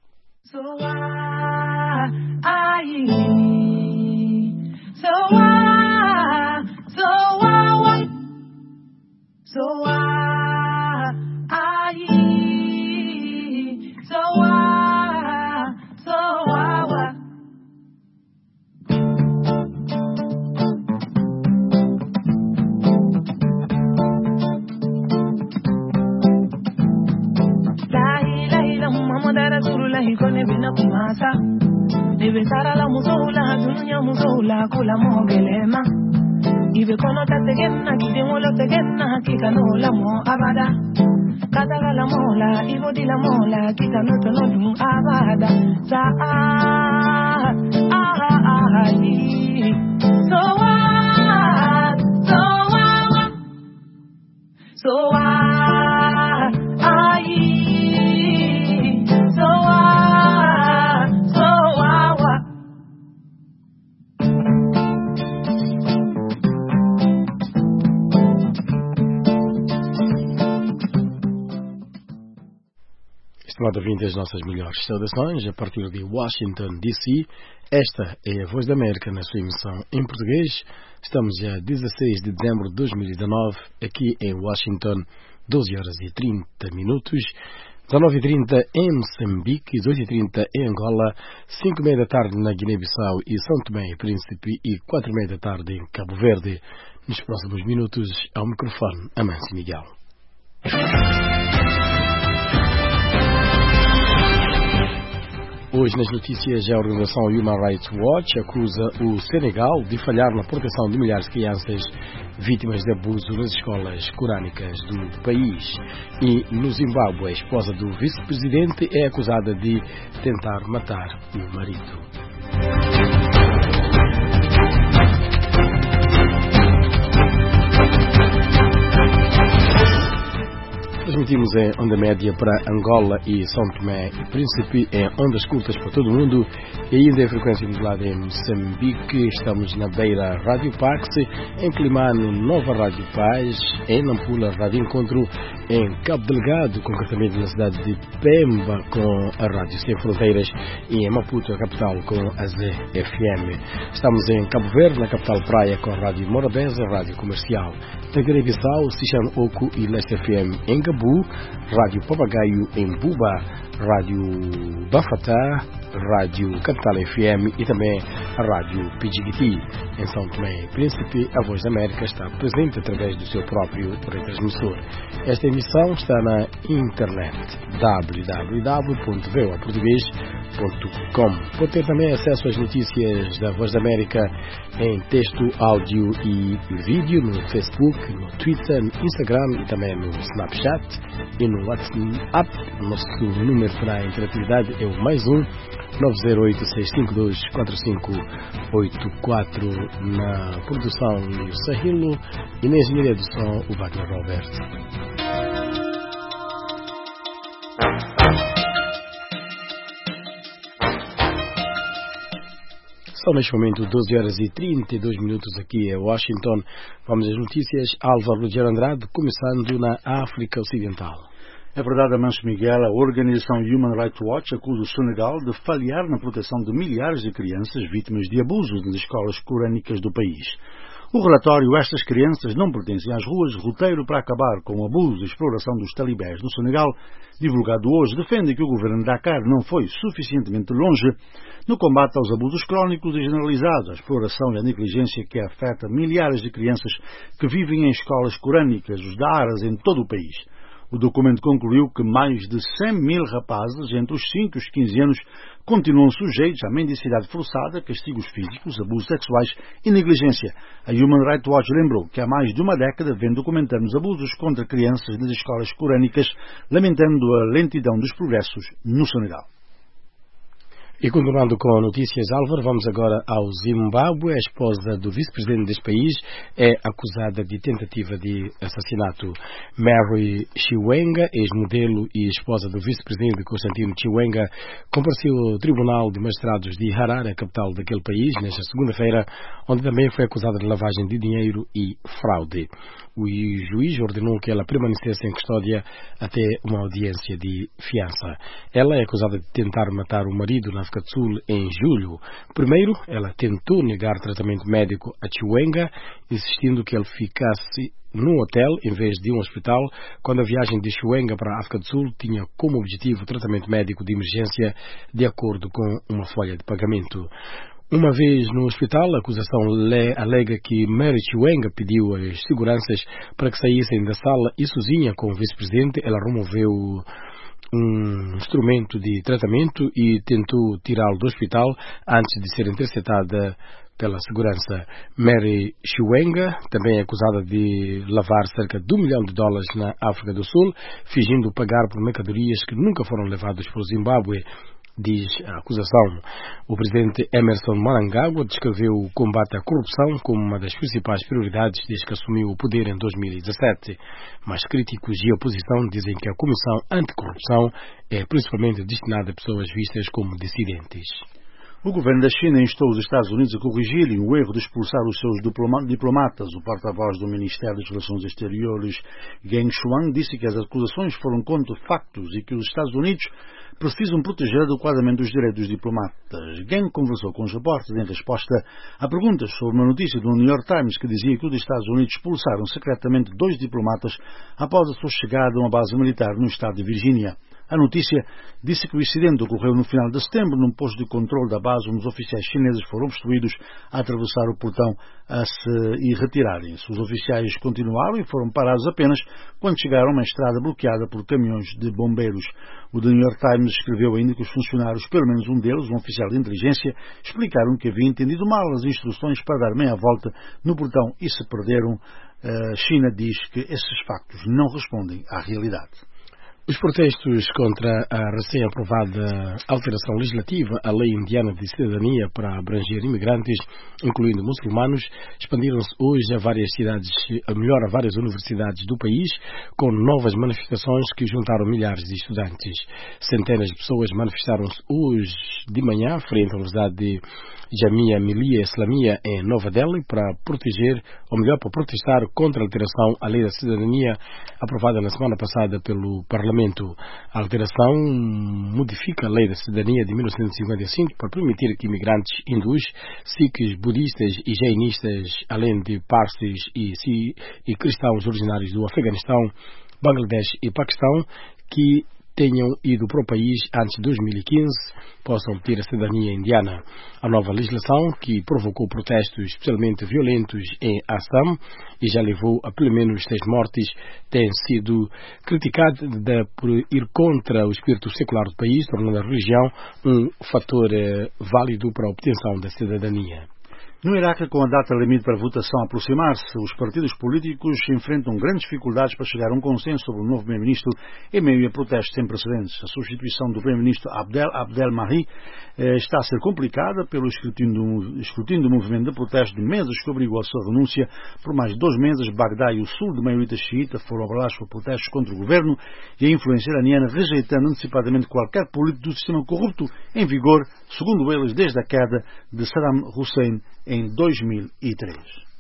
[SPEAKER 3] nebe na kumasa nebe sara la muzola dunya muzola kula mogelema ibe kono tategena kidemolo tegena kikanola mo abada kataga la mola ibodi la mola kitanoto no dum abada sa
[SPEAKER 5] Estimado ouvinte, as nossas melhores saudações a partir de Washington, D.C. Esta é a Voz da América na sua emissão em português. Estamos a 16 de dezembro de 2019, aqui em Washington, 12 horas e 30 minutos, 19h30 em Moçambique, 2h30 em Angola, 5h30 da tarde na Guiné-Bissau e São Tomé e Príncipe e 4h30 da tarde em Cabo Verde. Nos próximos minutos, ao microfone, Amâncio Miguel. Hoje, nas notícias, a organização Human Rights Watch acusa o Senegal de falhar na proteção de milhares de crianças vítimas de abuso nas escolas corânicas do país. E no Zimbábue, a esposa do vice-presidente é acusada de tentar matar o marido. Transmitimos em onda média para Angola e São Tomé e Príncipe, em ondas curtas para todo o mundo e ainda em frequência modulada em Moçambique. Estamos na Beira Rádio Pax, em Climano Nova Rádio Paz, em Nampula Rádio Encontro, em Cabo Delgado, concretamente na cidade de Pemba com a Rádio Sem Fronteiras e em Maputo, a capital, com a ZFM. Estamos em Cabo Verde, na capital Praia, com a Rádio Morabeza, Rádio Comercial. Na Guiné-Bissau, Sichan Oco e Leste FM em Gabu, Rádio Papagaio em Buba, Rádio Bafatá, Rádio Capital FM e também a Rádio Pijiguiti. Em São Tomé e Príncipe, a Voz da América está presente através do seu próprio retransmissor. Esta emissão está na internet, www.voaportugues.com. Pode ter também acesso às notícias da Voz da América em texto, áudio e vídeo no Facebook, no Twitter, no Instagram e também no Snapchat e no WhatsApp. Nosso número para a interatividade é o +1 908-652-4584. Na produção o Sahilo e na engenharia do som o Wagner Roberto. São neste momento 12 horas e 32 minutos aqui em Washington. Vamos às notícias. Álvaro Rogério Andrade, começando na África Ocidental.
[SPEAKER 1] É verdade, Amâncio Miguel, a organização Human Rights Watch acusa o Senegal de falhar na proteção de milhares de crianças vítimas de abusos nas escolas corânicas do país. O relatório Estas Crianças Não Pertencem às Ruas, roteiro para acabar com o abuso e exploração dos talibés no Senegal, divulgado hoje, defende que o governo de Dakar não foi suficientemente longe no combate aos abusos crónicos e generalizados, à exploração e à negligência que afeta milhares de crianças que vivem em escolas corânicas, os Daaras, em todo o país. O documento concluiu que mais de 100 mil rapazes entre os 5 e os 15 anos continuam sujeitos à mendicidade forçada, castigos físicos, abusos sexuais e negligência. A Human Rights Watch lembrou que há mais de uma década vem documentando os abusos contra crianças nas escolas corânicas, lamentando a lentidão dos progressos no Senegal.
[SPEAKER 5] E continuando com notícias, Álvaro, vamos agora ao Zimbábue. A esposa do vice-presidente deste país é acusada de tentativa de assassinato. Mary Chiwenga, ex-modelo e esposa do vice-presidente Constantino Chiwenga, compareceu ao Tribunal de Magistrados de Harare, a capital daquele país, nesta segunda-feira, onde também foi acusada de lavagem de dinheiro e fraude. O juiz ordenou que ela permanecesse em custódia até uma audiência de fiança. Ela é acusada de tentar matar o marido na África do Sul em julho. Primeiro, ela tentou negar tratamento médico a Chiwenga, insistindo que ele ficasse num hotel em vez de um hospital, quando a viagem de Chiwenga para a África do Sul tinha como objetivo o tratamento médico de emergência de acordo com uma folha de pagamento. Uma vez no hospital, a acusação alega que Mary Chiwenga pediu às seguranças para que saíssem da sala e sozinha com o vice-presidente, ela removeu um instrumento de tratamento e tentou tirá-lo do hospital antes de ser interceptada pela segurança. Mary Chiwenga também é acusada de lavar cerca de $1 milhão na África do Sul, fingindo pagar por mercadorias que nunca foram levadas para o Zimbábue, diz a acusação. O presidente Emerson Mnangagwa descreveu o combate à corrupção como uma das principais prioridades desde que assumiu o poder em 2017. Mas críticos e oposição dizem que a Comissão Anticorrupção é principalmente destinada a pessoas vistas como dissidentes.
[SPEAKER 1] O governo da China instou os Estados Unidos a corrigirem o erro de expulsar os seus diplomatas. O porta-voz do Ministério das Relações Exteriores, Geng Shuang, disse que as acusações foram contra factos e que os Estados Unidos precisam proteger adequadamente os direitos dos diplomatas. Geng conversou com os repórteres em resposta a perguntas sobre uma notícia do New York Times que dizia que os Estados Unidos expulsaram secretamente 2 diplomatas após a sua chegada a uma base militar no estado de Virgínia. A notícia disse que o incidente ocorreu no final de setembro num posto de controle da base onde os oficiais chineses foram obstruídos a atravessar o portão e retirarem-se. Os oficiais continuaram e foram parados apenas quando chegaram a uma estrada bloqueada por caminhões de bombeiros. O The New York Times escreveu ainda que os funcionários, pelo menos um deles, um oficial de inteligência, explicaram que havia entendido mal as instruções para dar meia volta no portão e se perderam. A China diz que esses factos não respondem à realidade.
[SPEAKER 5] Os protestos contra a recém-aprovada alteração legislativa à lei indiana de cidadania para abranger imigrantes, incluindo muçulmanos, expandiram-se hoje a várias universidades do país, com novas manifestações que juntaram milhares de estudantes. Centenas de pessoas manifestaram-se hoje de manhã frente à Universidade de Jamia Millia Islamia em Nova Delhi para protestar contra a alteração à lei da cidadania aprovada na semana passada pelo Parlamento. A alteração modifica a lei da cidadania de 1955 para permitir que imigrantes hindus, sikhs, budistas e jainistas, além de parsis e cristãos originários do Afeganistão, Bangladesh e Paquistão, que tenham ido para o país antes de 2015 possam ter a cidadania indiana. A nova legislação, que provocou protestos especialmente violentos em Assam e já levou a pelo menos 6 mortes, tem sido criticada por ir contra o espírito secular do país, tornando a religião um fator válido para a obtenção da cidadania.
[SPEAKER 1] No Iraque, com a data limite para votação a aproximar-se, os partidos políticos enfrentam grandes dificuldades para chegar a um consenso sobre o novo primeiro-ministro em meio a protestos sem precedentes. A substituição do primeiro-ministro Abdel Mahdi está a ser complicada pelo escrutínio do movimento de protestos de meses que obrigou a sua renúncia. Por mais de 2 meses, Bagdá e o sul, de maioria xiita, foram abalados por protestos contra o governo e a influência iraniana, rejeitando antecipadamente qualquer político do sistema corrupto em vigor, segundo eles, desde a queda de Saddam Hussein em 2003.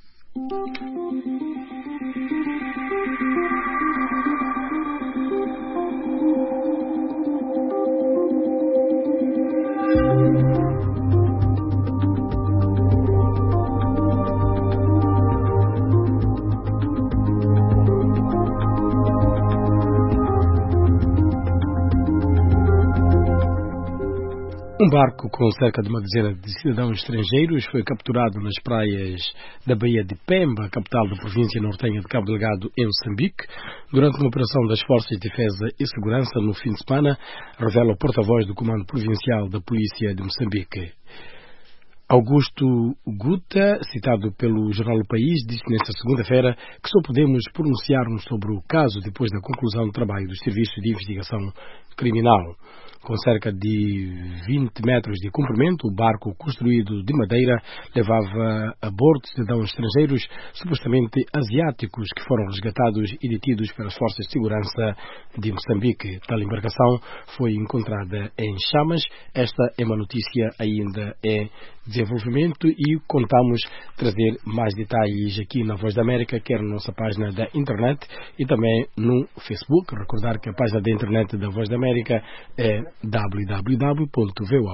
[SPEAKER 5] Um barco com cerca de uma dezena de cidadãos estrangeiros foi capturado nas praias da Baía de Pemba, capital da província nortenha de Cabo Delgado, em Moçambique, durante uma operação das Forças de Defesa e Segurança no fim de semana, revela o porta-voz do Comando Provincial da Polícia de Moçambique. Augusto Guta, citado pelo jornal O País, disse nesta segunda-feira que só podemos pronunciar-nos sobre o caso depois da conclusão do trabalho dos Serviços de Investigação Criminal. Com cerca de 20 metros de comprimento, o barco construído de madeira levava a bordo cidadãos estrangeiros, supostamente asiáticos, que foram resgatados e detidos pelas forças de segurança de Moçambique. Tal embarcação foi encontrada em chamas. Esta é uma notícia ainda em desenvolvimento e contamos trazer mais detalhes aqui na Voz da América, quer na nossa página da internet e também no Facebook. Recordar que a página da internet da Voz da América é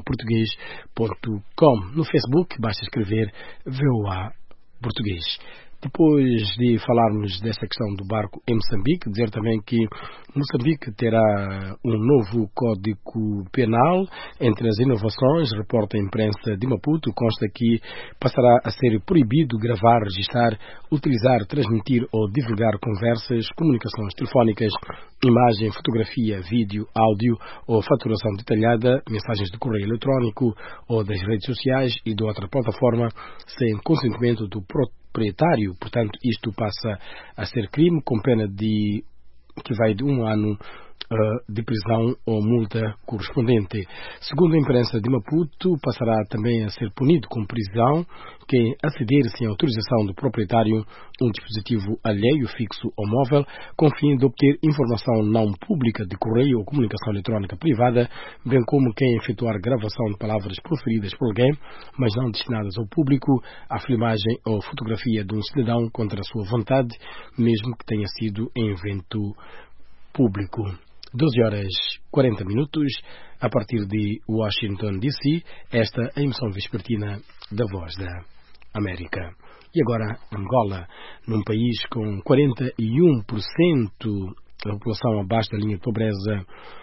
[SPEAKER 5] www.voaportugues.com. No Facebook basta escrever VOA Português. Depois de falarmos desta questão do barco em Moçambique, dizer também que Moçambique terá um novo código penal. Entre as inovações, reporta a imprensa de Maputo, consta que passará a ser proibido gravar, registrar, utilizar, transmitir ou divulgar conversas, comunicações telefónicas, imagem, fotografia, vídeo, áudio ou faturação detalhada, mensagens de correio eletrónico ou das redes sociais e de outra plataforma sem consentimento do proprietário. Portanto, isto passa a ser crime com pena que vai de 1 ano de prisão ou multa correspondente. Segundo a imprensa de Maputo, passará também a ser punido com prisão quem aceder sem autorização do proprietário um dispositivo alheio, fixo ou móvel, com fim de obter informação não pública de correio ou comunicação eletrónica privada, bem como quem efetuar gravação de palavras proferidas por alguém, mas não destinadas ao público, a filmagem ou fotografia de um cidadão contra a sua vontade, mesmo que tenha sido em evento público. 12h40, a partir de Washington, D.C., esta é a emissão vespertina da Voz da América. E agora, Angola, num país com 41% da população abaixo da linha de pobreza,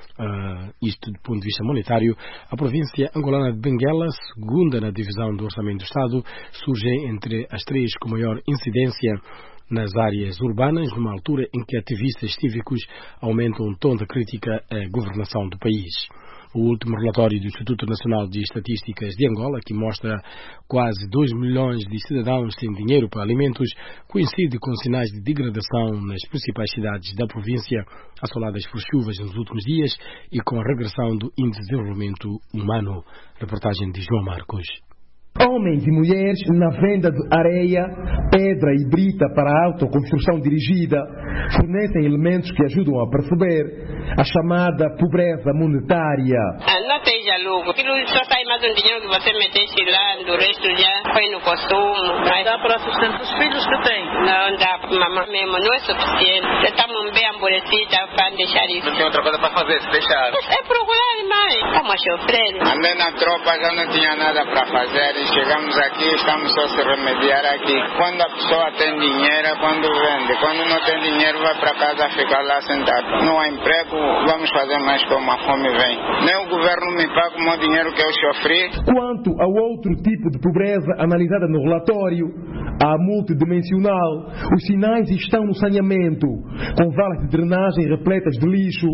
[SPEAKER 5] isto do ponto de vista monetário, a província angolana de Benguela, segunda na divisão do Orçamento do Estado, surge entre as 3 com maior incidência nas áreas urbanas, numa altura em que ativistas cívicos aumentam o tom de crítica à governação do país. O último relatório do Instituto Nacional de Estatísticas de Angola, que mostra quase 2 milhões de cidadãos sem dinheiro para alimentos, coincide com sinais de degradação nas principais cidades da província, assoladas por chuvas nos últimos dias e com a regressão do Índice de Desenvolvimento Humano. Reportagem de João Marcos.
[SPEAKER 16] Homens e mulheres na venda de areia, pedra e brita para a autoconstrução dirigida fornecem elementos que ajudam a perceber a chamada pobreza monetária.
[SPEAKER 17] Não esteja louco. Aquilo só sai mais um dinheiro que você metesse lá, do resto já foi no costume. Mas dá para sustentar os filhos que tem? Não dá, mamãe mesmo, não é suficiente. Você está bem aborrecida para deixar isso.
[SPEAKER 18] Não tem outra coisa para fazer, se deixar.
[SPEAKER 17] É procurar mais. Estamos a sofrer.
[SPEAKER 18] Andei na tropa, já não tinha nada para fazer. Chegamos aqui, estamos só a se remediar aqui. Quando a pessoa tem dinheiro, quando vende. Quando não tem dinheiro, vai para casa ficar lá sentado. Não há emprego, vamos fazer mais como a fome vem. Nem o governo me paga o meu dinheiro que eu sofri.
[SPEAKER 16] Quanto ao outro tipo de pobreza analisada no relatório, a multidimensional, os sinais estão no saneamento, com valas de drenagem repletas de lixo,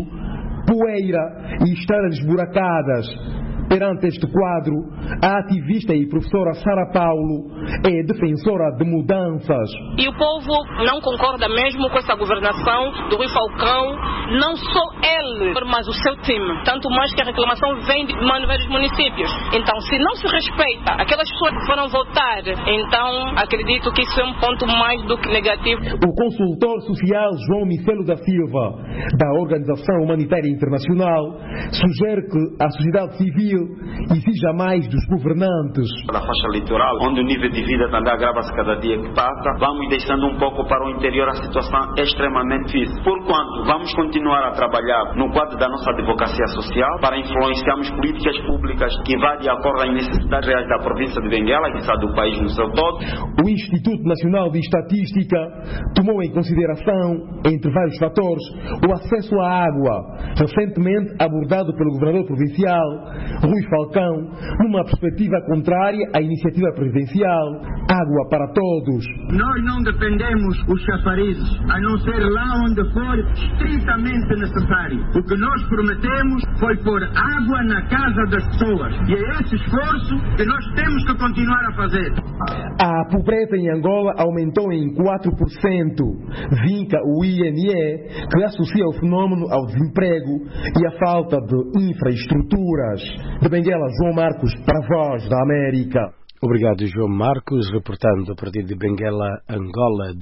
[SPEAKER 16] poeira e estradas esburacadas. Perante este quadro, a ativista e professora Sara Paulo é defensora de mudanças.
[SPEAKER 19] E o povo não concorda mesmo com essa governação do Rui Falcão, não só ele, mas o seu time. Tanto mais que a reclamação vem de vários municípios. Então, se não se respeita aquelas pessoas que foram votar, então acredito que isso é um ponto mais do que negativo.
[SPEAKER 16] O consultor social João Micelo da Silva, da Organização Humanitária Internacional, sugere que a sociedade civil exija mais dos governantes.
[SPEAKER 20] Da faixa litoral, onde o nível de vida também agrava-se cada dia que passa, vamos deixando um pouco para o interior a situação é extremamente difícil. Porquanto vamos continuar a trabalhar no quadro da nossa advocacia social para influenciarmos políticas públicas que vá de acordo às necessidades reais da província de Benguela e do país no seu todo.
[SPEAKER 16] O Instituto Nacional de Estatística tomou em consideração, entre vários fatores, o acesso à água, recentemente abordado pelo governador provincial Rui Falcão, numa perspectiva contrária à iniciativa presidencial Água para Todos.
[SPEAKER 21] Nós não dependemos os chafarizes, a não ser lá onde for estritamente necessário. O que nós prometemos foi pôr água na casa das pessoas. E é esse esforço que nós temos que continuar a fazer.
[SPEAKER 16] A pobreza em Angola aumentou em 4%, vinca o INE, que associa o fenômeno ao desemprego e à falta de infraestruturas. De Benguela, João Marcos, para a Voz da América.
[SPEAKER 5] Obrigado, João Marcos, reportando a partir de Benguela, Angola,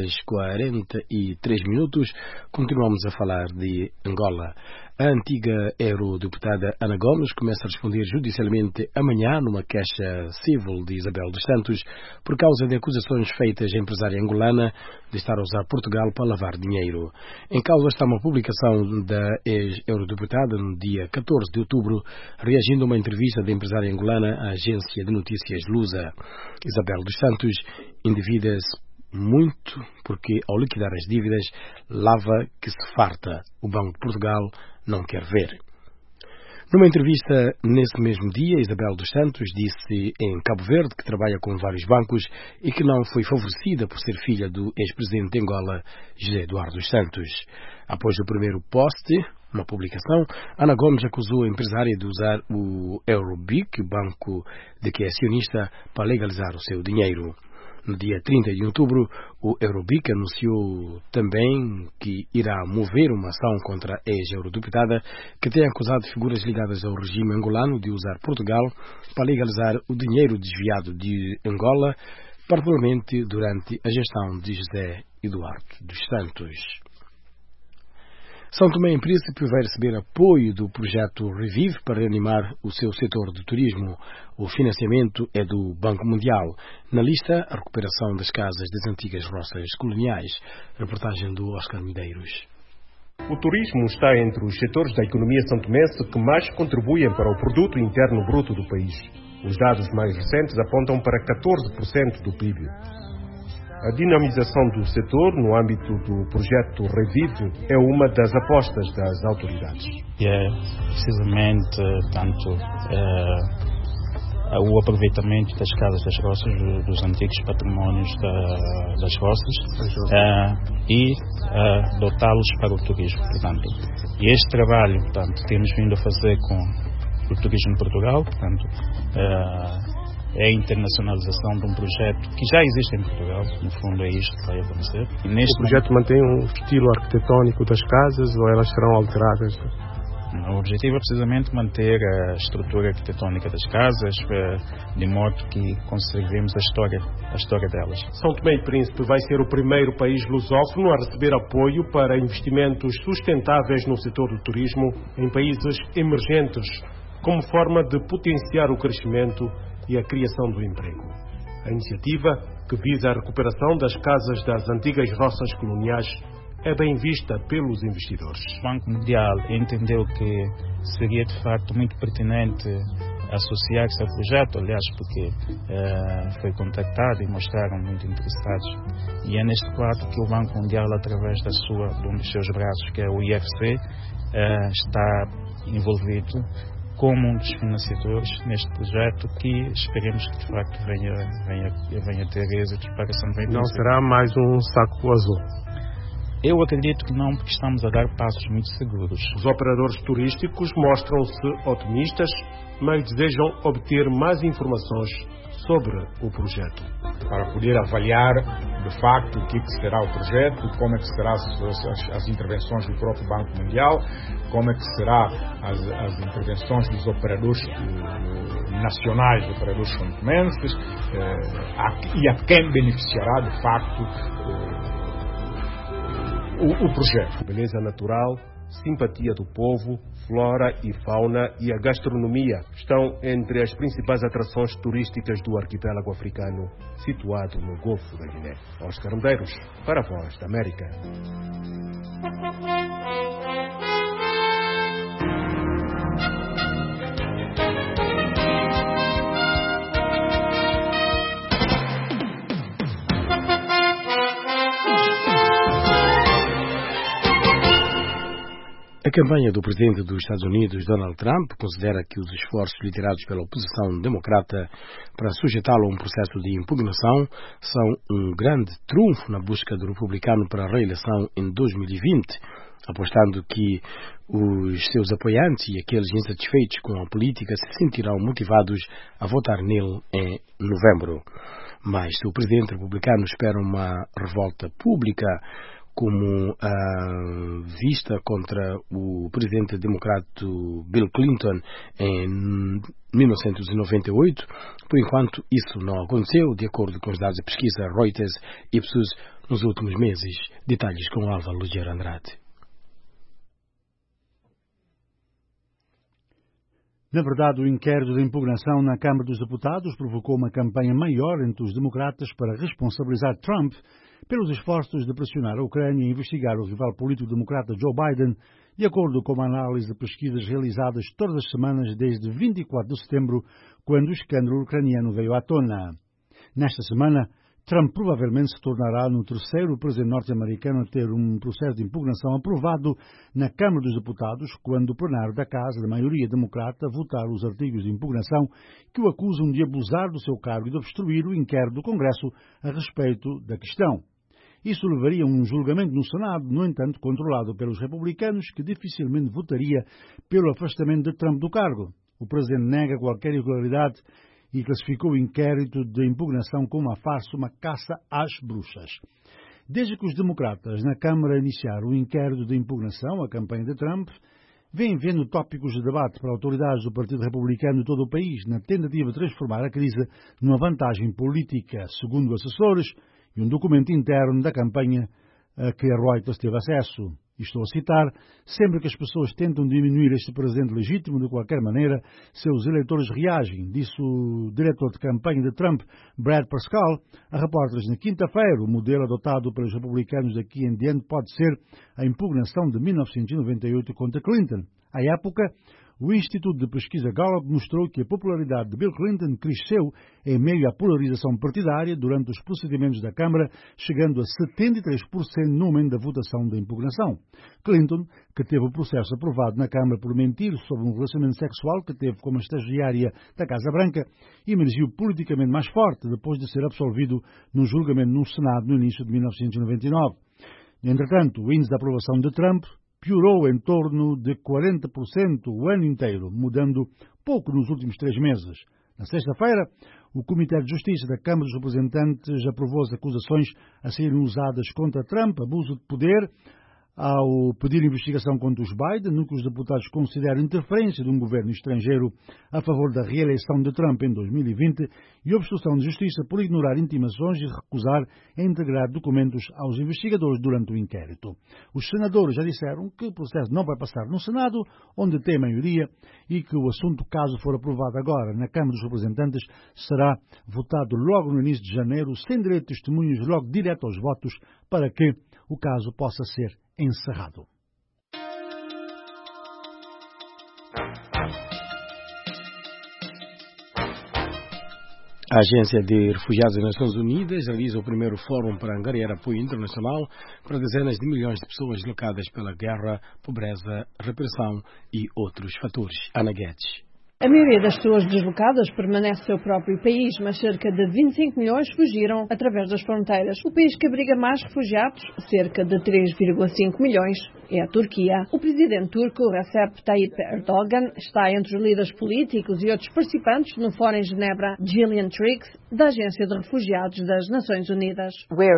[SPEAKER 5] 12h43. Continuamos a falar de Angola. A antiga eurodeputada Ana Gomes começa a responder judicialmente amanhã numa queixa civil de Isabel dos Santos por causa de acusações feitas à empresária angolana de estar a usar Portugal para lavar dinheiro. Em causa está uma publicação da ex-eurodeputada no dia 14 de outubro, reagindo a uma entrevista da empresária angolana à agência de notícias Lusa. Isabel dos Santos, indevida-se muito, porque ao liquidar as dívidas, lava que se farta. O Banco de Portugal não quer ver. Numa entrevista nesse mesmo dia, Isabel dos Santos disse em Cabo Verde que trabalha com vários bancos e que não foi favorecida por ser filha do ex-presidente de Angola, José Eduardo dos Santos. Após o primeiro post, uma publicação, Ana Gomes acusou a empresária de usar o Eurobic, banco de que é acionista, para legalizar o seu dinheiro. No dia 30 de outubro, o Eurobic anunciou também que irá mover uma ação contra a ex-eurodeputada que tem acusado figuras ligadas ao regime angolano de usar Portugal para legalizar o dinheiro desviado de Angola, particularmente durante a gestão de José Eduardo dos Santos. São Tomé e Príncipe vai receber apoio do projeto Revive para reanimar o seu setor de turismo. O financiamento é do Banco Mundial. Na lista, a recuperação das casas das antigas roças coloniais. Reportagem do Oscar Medeiros.
[SPEAKER 6] O turismo está entre os setores da economia santomense que mais contribuem para o produto interno bruto do país. Os dados mais recentes apontam para 14% do PIB. A dinamização do setor no âmbito do projeto Revive é uma das apostas das autoridades.
[SPEAKER 8] É precisamente tanto o aproveitamento das casas das roças, dos antigos patrimónios das roças e dotá-los para o turismo. Portanto, e este trabalho, portanto, temos vindo a fazer com o Turismo de Portugal, portanto, é a internacionalização de um projeto que já existe em Portugal. No fundo é isto que vai acontecer.
[SPEAKER 6] O projeto mantém um estilo arquitetônico das casas ou elas serão alteradas?
[SPEAKER 8] O objetivo é precisamente manter a estrutura arquitetônica das casas, de modo que conservemos a história delas.
[SPEAKER 6] São Tomé e Príncipe vai ser o primeiro país lusófono a receber apoio para investimentos sustentáveis no setor do turismo em países emergentes, como forma de potenciar o crescimento e a criação do emprego. A iniciativa, que visa a recuperação das casas das antigas roças coloniais, é bem vista pelos investidores.
[SPEAKER 8] O Banco Mundial entendeu que seria de facto muito pertinente associar-se ao projeto, aliás, porque foi contactado e mostraram muito interessados. E é neste quadro que o Banco Mundial, através de um dos seus braços, que é o IFC, está envolvido como um dos financiadores neste projeto, que esperemos que de facto venha ter êxito para São Tomé.
[SPEAKER 6] Não será mais um saco azul?
[SPEAKER 8] Eu acredito que não, porque estamos a dar passos muito seguros.
[SPEAKER 6] Os operadores turísticos mostram-se otimistas, mas desejam obter mais informações sobre o projeto.
[SPEAKER 23] Para poder avaliar de facto o que será o projeto, como é que serão as intervenções do próprio Banco Mundial, como é que serão as intervenções dos operadores nacionais, operadores santomenses, e a quem beneficiará de facto o projeto.
[SPEAKER 6] Beleza natural, simpatia do povo, flora e fauna e a gastronomia estão entre as principais atrações turísticas do arquipélago africano, situado no Golfo da Guiné. Oscar Medeiros, para a Voz da América.
[SPEAKER 5] A campanha do presidente dos Estados Unidos, Donald Trump, considera que os esforços liderados pela oposição democrata para sujeitá-lo a um processo de impugnação são um grande trunfo na busca do republicano para a reeleição em 2020, apostando que os seus apoiantes e aqueles insatisfeitos com a política se sentirão motivados a votar nele em novembro. Mas se o presidente republicano espera uma revolta pública como a vista contra o presidente democrata Bill Clinton em 1998. Por enquanto, isso não aconteceu, de acordo com os dados da pesquisa Reuters Ipsos nos últimos meses. Detalhes com Alva Lugier Andrade.
[SPEAKER 1] Na verdade, o inquérito de impugnação na Câmara dos Deputados provocou uma campanha maior entre os democratas para responsabilizar Trump pelos esforços de pressionar a Ucrânia e investigar o rival político democrata Joe Biden, de acordo com uma análise de pesquisas realizadas todas as semanas desde 24 de setembro, quando o escândalo ucraniano veio à tona. Nesta semana, Trump provavelmente se tornará no terceiro presidente norte-americano a ter um processo de impugnação aprovado na Câmara dos Deputados, quando o plenário da Casa, da maioria democrata, votar os artigos de impugnação que o acusam de abusar do seu cargo e de obstruir o inquérito do Congresso a respeito da questão. Isso levaria a um julgamento no Senado, no entanto, controlado pelos republicanos, que dificilmente votaria pelo afastamento de Trump do cargo. O presidente nega qualquer irregularidade e classificou o inquérito de impugnação como uma farsa, uma caça às bruxas. Desde que os democratas na Câmara iniciaram o inquérito de impugnação à campanha de Trump, vêm vendo tópicos de debate para autoridades do Partido Republicano de todo o país, na tentativa de transformar a crise numa vantagem política, segundo assessores e um documento interno da campanha a que a Reuters teve acesso. Estou a citar: sempre que as pessoas tentam diminuir este presidente legítimo de qualquer maneira, seus eleitores reagem, disse o diretor de campanha de Trump, Brad Parscale, a repórteres na quinta-feira. O modelo adotado pelos republicanos daqui em diante pode ser a impugnação de 1998 contra Clinton. À época, o Instituto de Pesquisa Gallup mostrou que a popularidade de Bill Clinton cresceu em meio à polarização partidária durante os procedimentos da Câmara, chegando a 73% no momento da votação da impugnação. Clinton, que teve o processo aprovado na Câmara por mentir sobre um relacionamento sexual que teve com uma estagiária da Casa Branca, emergiu politicamente mais forte depois de ser absolvido num julgamento no Senado no início de 1999. Entretanto, o índice de aprovação de Trump piorou em torno de 40% o ano inteiro, mudando pouco nos últimos 3 meses. Na sexta-feira, o Comitê de Justiça da Câmara dos Representantes aprovou as acusações a serem usadas contra Trump, abuso de poder, ao pedir investigação contra os Biden, no que os deputados consideram interferência de um governo estrangeiro a favor da reeleição de Trump em 2020 e obstrução de justiça por ignorar intimações e recusar a integrar documentos aos investigadores durante o inquérito. Os senadores já disseram que o processo não vai passar no Senado, onde tem maioria, e que o assunto, caso for aprovado agora na Câmara dos Representantes, será votado logo no início de janeiro, sem direito de testemunhos logo direto aos votos, para que o caso possa ser encerrado.
[SPEAKER 5] A Agência de Refugiados das Nações Unidas realiza o primeiro fórum para angariar apoio internacional para dezenas de milhões de pessoas deslocadas pela guerra, pobreza, repressão e outros fatores. Ana Guedes.
[SPEAKER 2] A maioria das pessoas deslocadas permanece no seu próprio país, mas cerca de 25 milhões fugiram através das fronteiras. O país que abriga mais refugiados, cerca de 3,5 milhões, é a Turquia. O presidente turco, Recep Tayyip Erdogan, está entre os líderes políticos e outros participantes no Fórum em Genebra. Gillian Triggs, da Agência de Refugiados das Nações Unidas.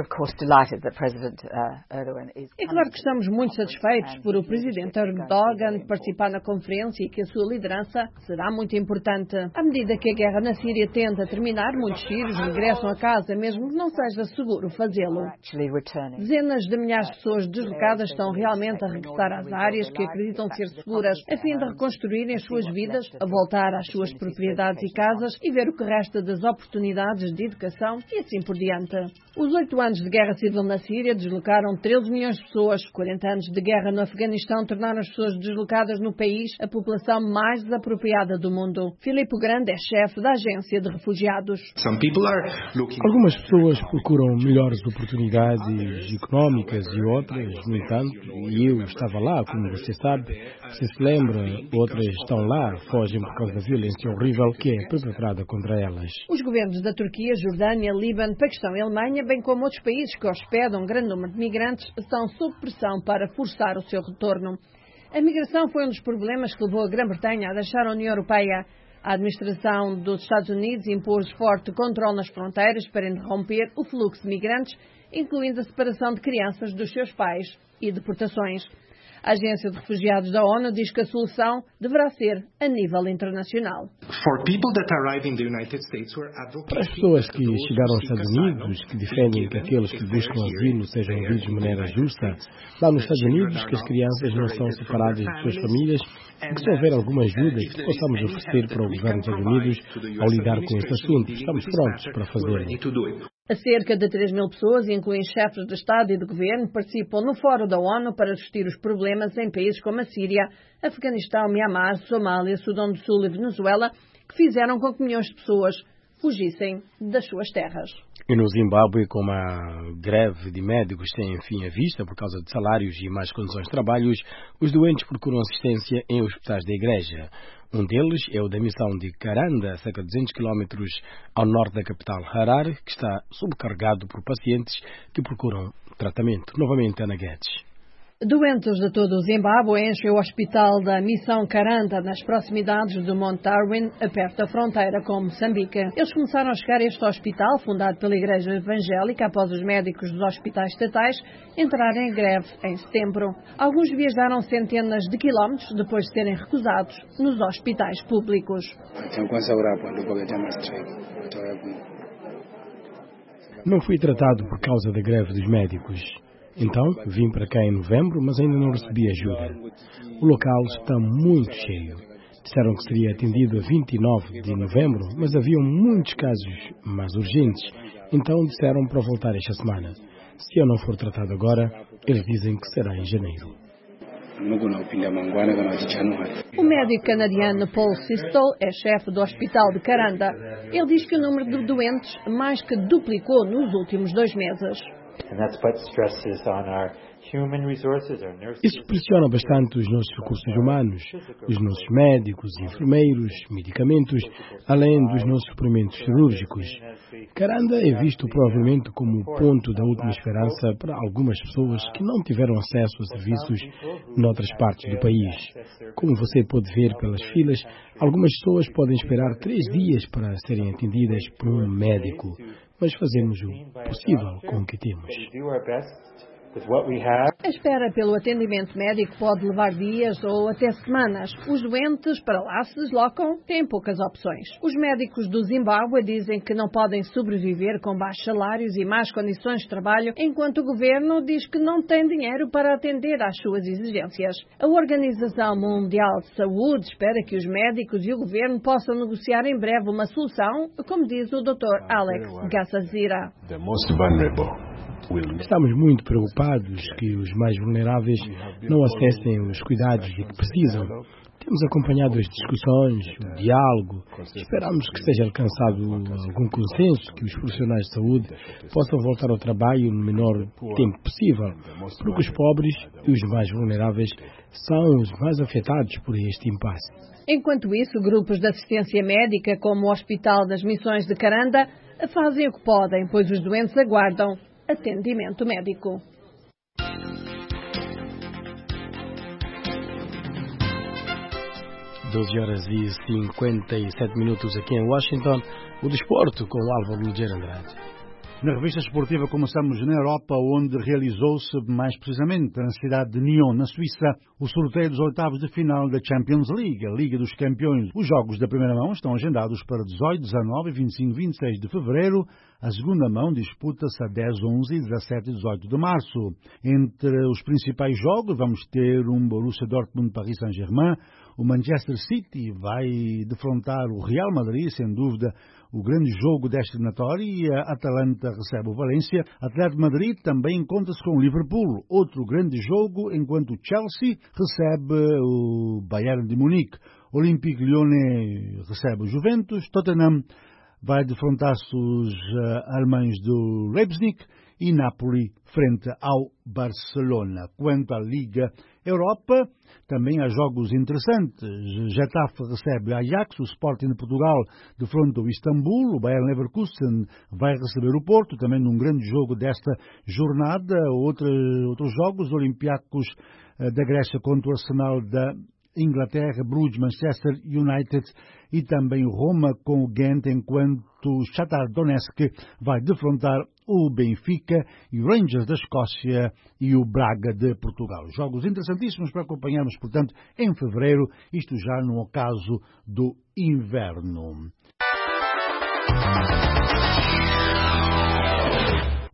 [SPEAKER 2] É claro que estamos muito satisfeitos por o presidente Erdogan participar na conferência e que a sua liderança será muito importante. À medida que a guerra na Síria tenta terminar, muitos sírios regressam a casa, mesmo que não seja seguro fazê-lo. Dezenas de milhares de pessoas deslocadas estão realmente a regressar às áreas que acreditam ser seguras, a fim de reconstruírem as suas vidas, a voltar às suas propriedades e casas e ver o que resta das oportunidades de educação e assim por diante. Os 8 anos de guerra civil na Síria deslocaram 13 milhões de pessoas. 40 anos de guerra no Afeganistão tornaram as pessoas deslocadas no país a população mais desapropriada do mundo. Filipe Grande é chefe da Agência de Refugiados.
[SPEAKER 5] Algumas pessoas procuram melhores oportunidades económicas e outras, no entanto, e eu estava lá, como você sabe, você se lembra, outras estão lá, fogem por causa da violência horrível que é perpetrada contra elas.
[SPEAKER 2] Os governos da Turquia, Jordânia, Líbano, Paquistão e Alemanha, bem como outros países que hospedam um grande número de migrantes, estão sob pressão para forçar o seu retorno. A migração foi um dos problemas que levou a Grã-Bretanha a deixar a União Europeia. A administração dos Estados Unidos impôs forte controle nas fronteiras para interromper o fluxo de migrantes, incluindo a separação de crianças dos seus pais e deportações. A Agência de Refugiados da ONU diz que a solução deverá ser a nível internacional.
[SPEAKER 5] Para as pessoas que chegaram aos Estados Unidos, que defendem que aqueles que buscam asilo sejam ouvidos de maneira justa, lá nos Estados Unidos que as crianças não são separadas de suas famílias, e que se houver alguma ajuda que possamos oferecer para o governo dos Estados Unidos ao lidar com este assunto, estamos prontos para fazê-lo.
[SPEAKER 2] Cerca de 3 mil pessoas, incluindo chefes de Estado e de Governo, participam no Fórum da ONU para discutir os problemas em países como a Síria, Afeganistão, Mianmar, Somália, Sudão do Sul e Venezuela, que fizeram com que milhões de pessoas fugissem das suas terras.
[SPEAKER 5] E no Zimbábue, como a greve de médicos tem fim à vista por causa de salários e más condições de trabalho, os doentes procuram assistência em hospitais da igreja. Um deles é o da missão de Karanda, a cerca de 200 km ao norte da capital Harare, que está subcarregado por pacientes que procuram tratamento. Novamente, Ana Guedes.
[SPEAKER 2] Doentes de todo o Zimbábue enchem o hospital da Missão Karanda, nas proximidades do Monte Darwin, perto da fronteira com Moçambique. Eles começaram a chegar a este hospital, fundado pela Igreja Evangélica, após os médicos dos hospitais estatais entrarem em greve em setembro. Alguns viajaram centenas de quilómetros depois de serem recusados nos hospitais públicos.
[SPEAKER 5] Não fui tratado por causa da greve dos médicos. Então, vim para cá em novembro, mas ainda não recebi ajuda. O local está muito cheio. Disseram que seria atendido a 29 de novembro, mas haviam muitos casos mais urgentes. Então disseram para voltar esta semana. Se eu não for tratado agora, eles dizem que será em janeiro.
[SPEAKER 2] O médico canadiano Paul Sistel é chefe do hospital de Karanda. Ele diz que o número de doentes mais que duplicou nos últimos 2 meses.
[SPEAKER 5] Isso pressiona bastante os nossos recursos humanos, os nossos médicos, enfermeiros, medicamentos, além dos nossos suprimentos cirúrgicos. Karanda é visto provavelmente como o ponto da última esperança para algumas pessoas que não tiveram acesso a serviços noutras partes do país. Como você pode ver pelas filas, algumas pessoas podem esperar 3 dias para serem atendidas por um médico, mas fazemos o possível com o que temos.
[SPEAKER 2] A espera pelo atendimento médico pode levar dias ou até semanas. Os doentes, para lá se deslocam, têm poucas opções. Os médicos do Zimbábue dizem que não podem sobreviver com baixos salários e más condições de trabalho, enquanto o governo diz que não tem dinheiro para atender às suas exigências. A Organização Mundial de Saúde espera que os médicos e o governo possam negociar em breve uma solução, como diz o Dr. Alex Gassazira.
[SPEAKER 5] Estamos muito preocupados que os mais vulneráveis não acessem os cuidados de que precisam. Temos acompanhado as discussões, o diálogo. Esperamos que seja alcançado algum consenso, que os profissionais de saúde possam voltar ao trabalho no menor tempo possível, porque os pobres e os mais vulneráveis são os mais afetados por este impasse.
[SPEAKER 2] Enquanto isso, grupos de assistência médica, como o Hospital das Missões de Karanda, fazem o que podem, pois os doentes aguardam atendimento médico.
[SPEAKER 5] Doze horas e 57 minutos aqui em Washington. O desporto com o Álvaro Ligeiro Andrade.
[SPEAKER 1] Na revista esportiva começamos na Europa, onde realizou-se, mais precisamente na cidade de Nyon, na Suíça, o sorteio dos oitavos de final da Champions League, a Liga dos Campeões. Os jogos da primeira mão estão agendados para 18, 19, 25 e 26 de fevereiro. A segunda mão disputa-se a 10, 11, 17 e 18 de março. Entre os principais jogos vamos ter um Borussia Dortmund-Paris Saint-Germain. O Manchester City vai defrontar o Real Madrid, sem dúvida, o grande jogo desta eliminatória, e a Atalanta recebe o Valência. Atlético de Madrid também encontra-se com o Liverpool, outro grande jogo, enquanto o Chelsea recebe o Bayern de Munique. Olympique Lyonnais recebe o Juventus. Tottenham vai defrontar-se os alemães do Leipzig e Napoli frente ao Barcelona. Quanto à Liga Europa, também há jogos interessantes. Getafe recebe a Ajax, o Sporting de Portugal defronta o Istambul, o Bayer Leverkusen vai receber o Porto, também num grande jogo desta jornada. Outros jogos, Olympiacos da Grécia contra o Arsenal da Inglaterra, Bruges, Manchester United e também Roma com o Ghent, enquanto o Shakhtar Donetsk vai defrontar o Benfica e o Rangers da Escócia e o Braga de Portugal. Jogos interessantíssimos para acompanharmos, portanto, em fevereiro, isto já no ocaso do inverno. O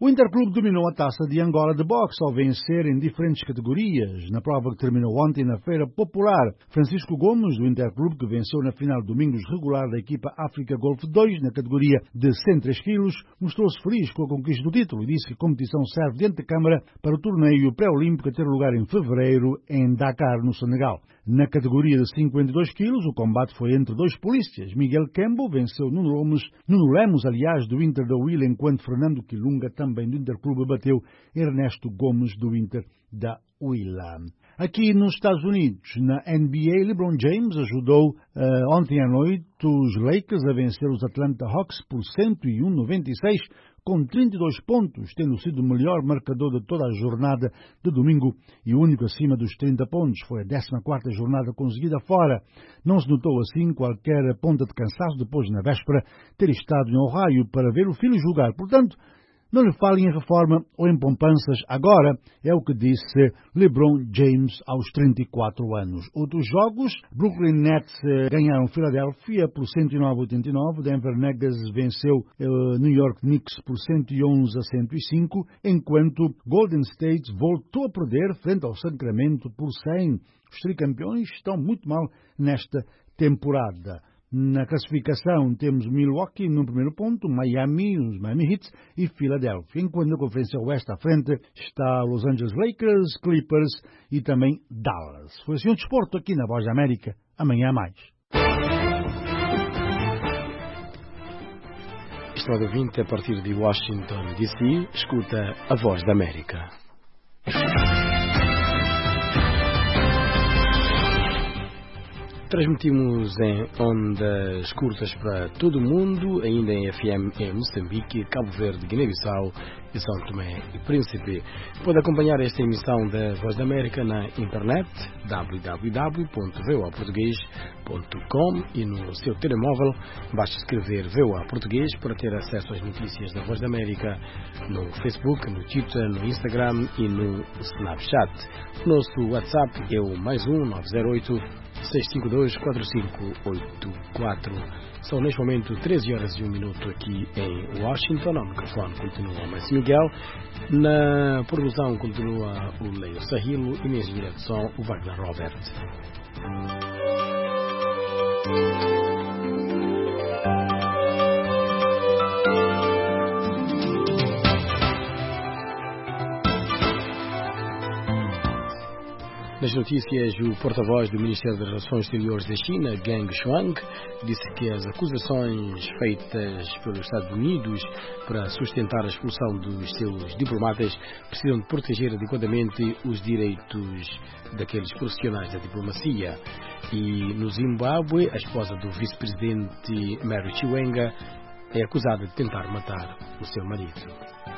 [SPEAKER 1] O Interclube dominou a Taça de Angola de boxe ao vencer em diferentes categorias. Na prova que terminou ontem na Feira Popular, Francisco Gomes, do Interclube, que venceu na final de domingos regular da equipa África Golf 2 na categoria de 103 quilos, mostrou-se feliz com a conquista do título e disse que a competição serve de antecâmara para o torneio pré-olímpico a ter lugar em fevereiro em Dakar, no Senegal. Na categoria de 52 quilos, o combate foi entre dois polícias. Miguel Kembo venceu Nuno Lemos, do Inter da Will, enquanto Fernando Quilunga, também do Interclube, bateu Ernesto Gomes, do Inter da Willa. Aqui nos Estados Unidos, na NBA, LeBron James ajudou ontem à noite os Lakers a vencer os Atlanta Hawks por 101-96, com 32 pontos, tendo sido o melhor marcador de toda a jornada de domingo e o único acima dos 30 pontos. Foi a 14ª jornada conseguida fora. Não se notou assim qualquer ponta de cansaço depois, na véspera, ter estado em Ohio para ver o filho jogar. Portanto, não lhe falem em reforma ou em poupanças agora, é o que disse LeBron James aos 34 anos. Outros jogos, Brooklyn Nets ganharam Filadélfia por 109-89, Denver Nuggets venceu New York Knicks por 111-105, enquanto Golden State voltou a perder frente ao Sacramento por 100. Os tricampeões estão muito mal nesta temporada. Na classificação temos Milwaukee no primeiro ponto, Miami, os Miami Heat e Filadélfia. Enquanto na Conferência Oeste à frente está Los Angeles Lakers, Clippers e também Dallas. Foi assim o desporto aqui na Voz da América. Amanhã mais.
[SPEAKER 5] Estimado ouvinte, a partir de Washington, D.C., escuta a Voz da América. Transmitimos em ondas curtas para todo o mundo, ainda em FM em Moçambique, Cabo Verde, Guiné-Bissau e São Tomé e Príncipe. Pode acompanhar esta emissão da Voz da América na internet, www.voaportugues.com, e no seu telemóvel basta escrever VOA Português para ter acesso às notícias da Voz da América no Facebook, no Twitter, no Instagram e no Snapchat. Nosso WhatsApp é o +1 908 652-4584. São neste momento 13 horas e 1 minuto aqui em Washington. Ao microfone continua o Márcio Miguel. Na produção continua o Leio Sahilo e na engenharia de som o Wagner Robert. Nas notícias, o porta-voz do Ministério das Relações Exteriores da China, Geng Shuang, disse que as acusações feitas pelos Estados Unidos para sustentar a expulsão dos seus diplomatas precisam de proteger adequadamente os direitos daqueles profissionais da diplomacia. E no Zimbábue, a esposa do vice-presidente Mary Chiwenga é acusada de tentar matar o seu marido.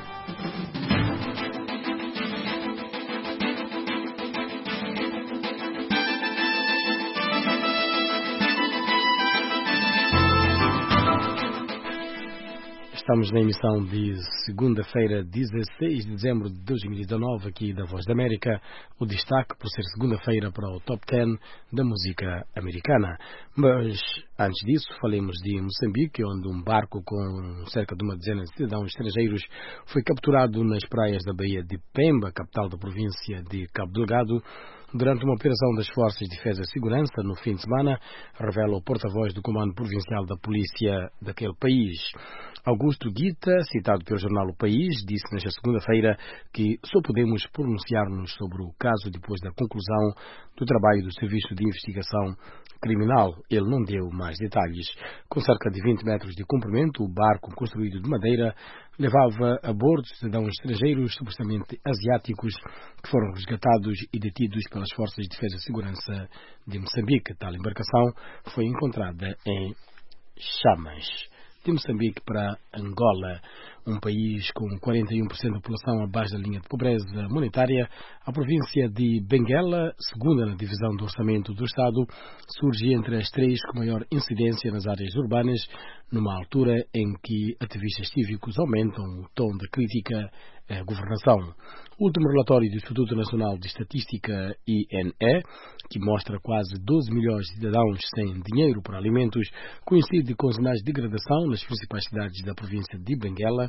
[SPEAKER 5] Estamos na emissão de segunda-feira, 16 de dezembro de 2019, aqui da Voz da América. O destaque por ser segunda-feira para o Top 10 da música americana. Mas, antes disso, falemos de Moçambique, onde um barco com cerca de uma dezena de cidadãos estrangeiros foi capturado nas praias da Baía de Pemba, capital da província de Cabo Delgado, durante uma operação das Forças de Defesa e Segurança no fim de semana, revela o porta-voz do Comando Provincial da Polícia daquele país. Augusto Guita, citado pelo jornal O País, disse nesta segunda-feira que só podemos pronunciar-nos sobre o caso depois da conclusão do trabalho do Serviço de Investigação Criminal. Ele não deu mais detalhes. Com cerca de 20 metros de comprimento, o barco, construído de madeira, levava a bordo cidadãos estrangeiros, supostamente asiáticos, que foram resgatados e detidos pelas Forças de Defesa e Segurança de Moçambique. Tal embarcação foi encontrada em Chamas. De Moçambique para Angola, um país com 41% da população abaixo da linha de pobreza monetária, a província de Benguela, segunda na divisão do orçamento do Estado, surge entre as três com maior incidência nas áreas urbanas, numa altura em que ativistas cívicos aumentam o tom da crítica à governação. O último relatório do Instituto Nacional de Estatística, INE, que mostra quase 12 milhões de cidadãos sem dinheiro para alimentos, coincide com sinais de degradação nas principais cidades da província de Benguela,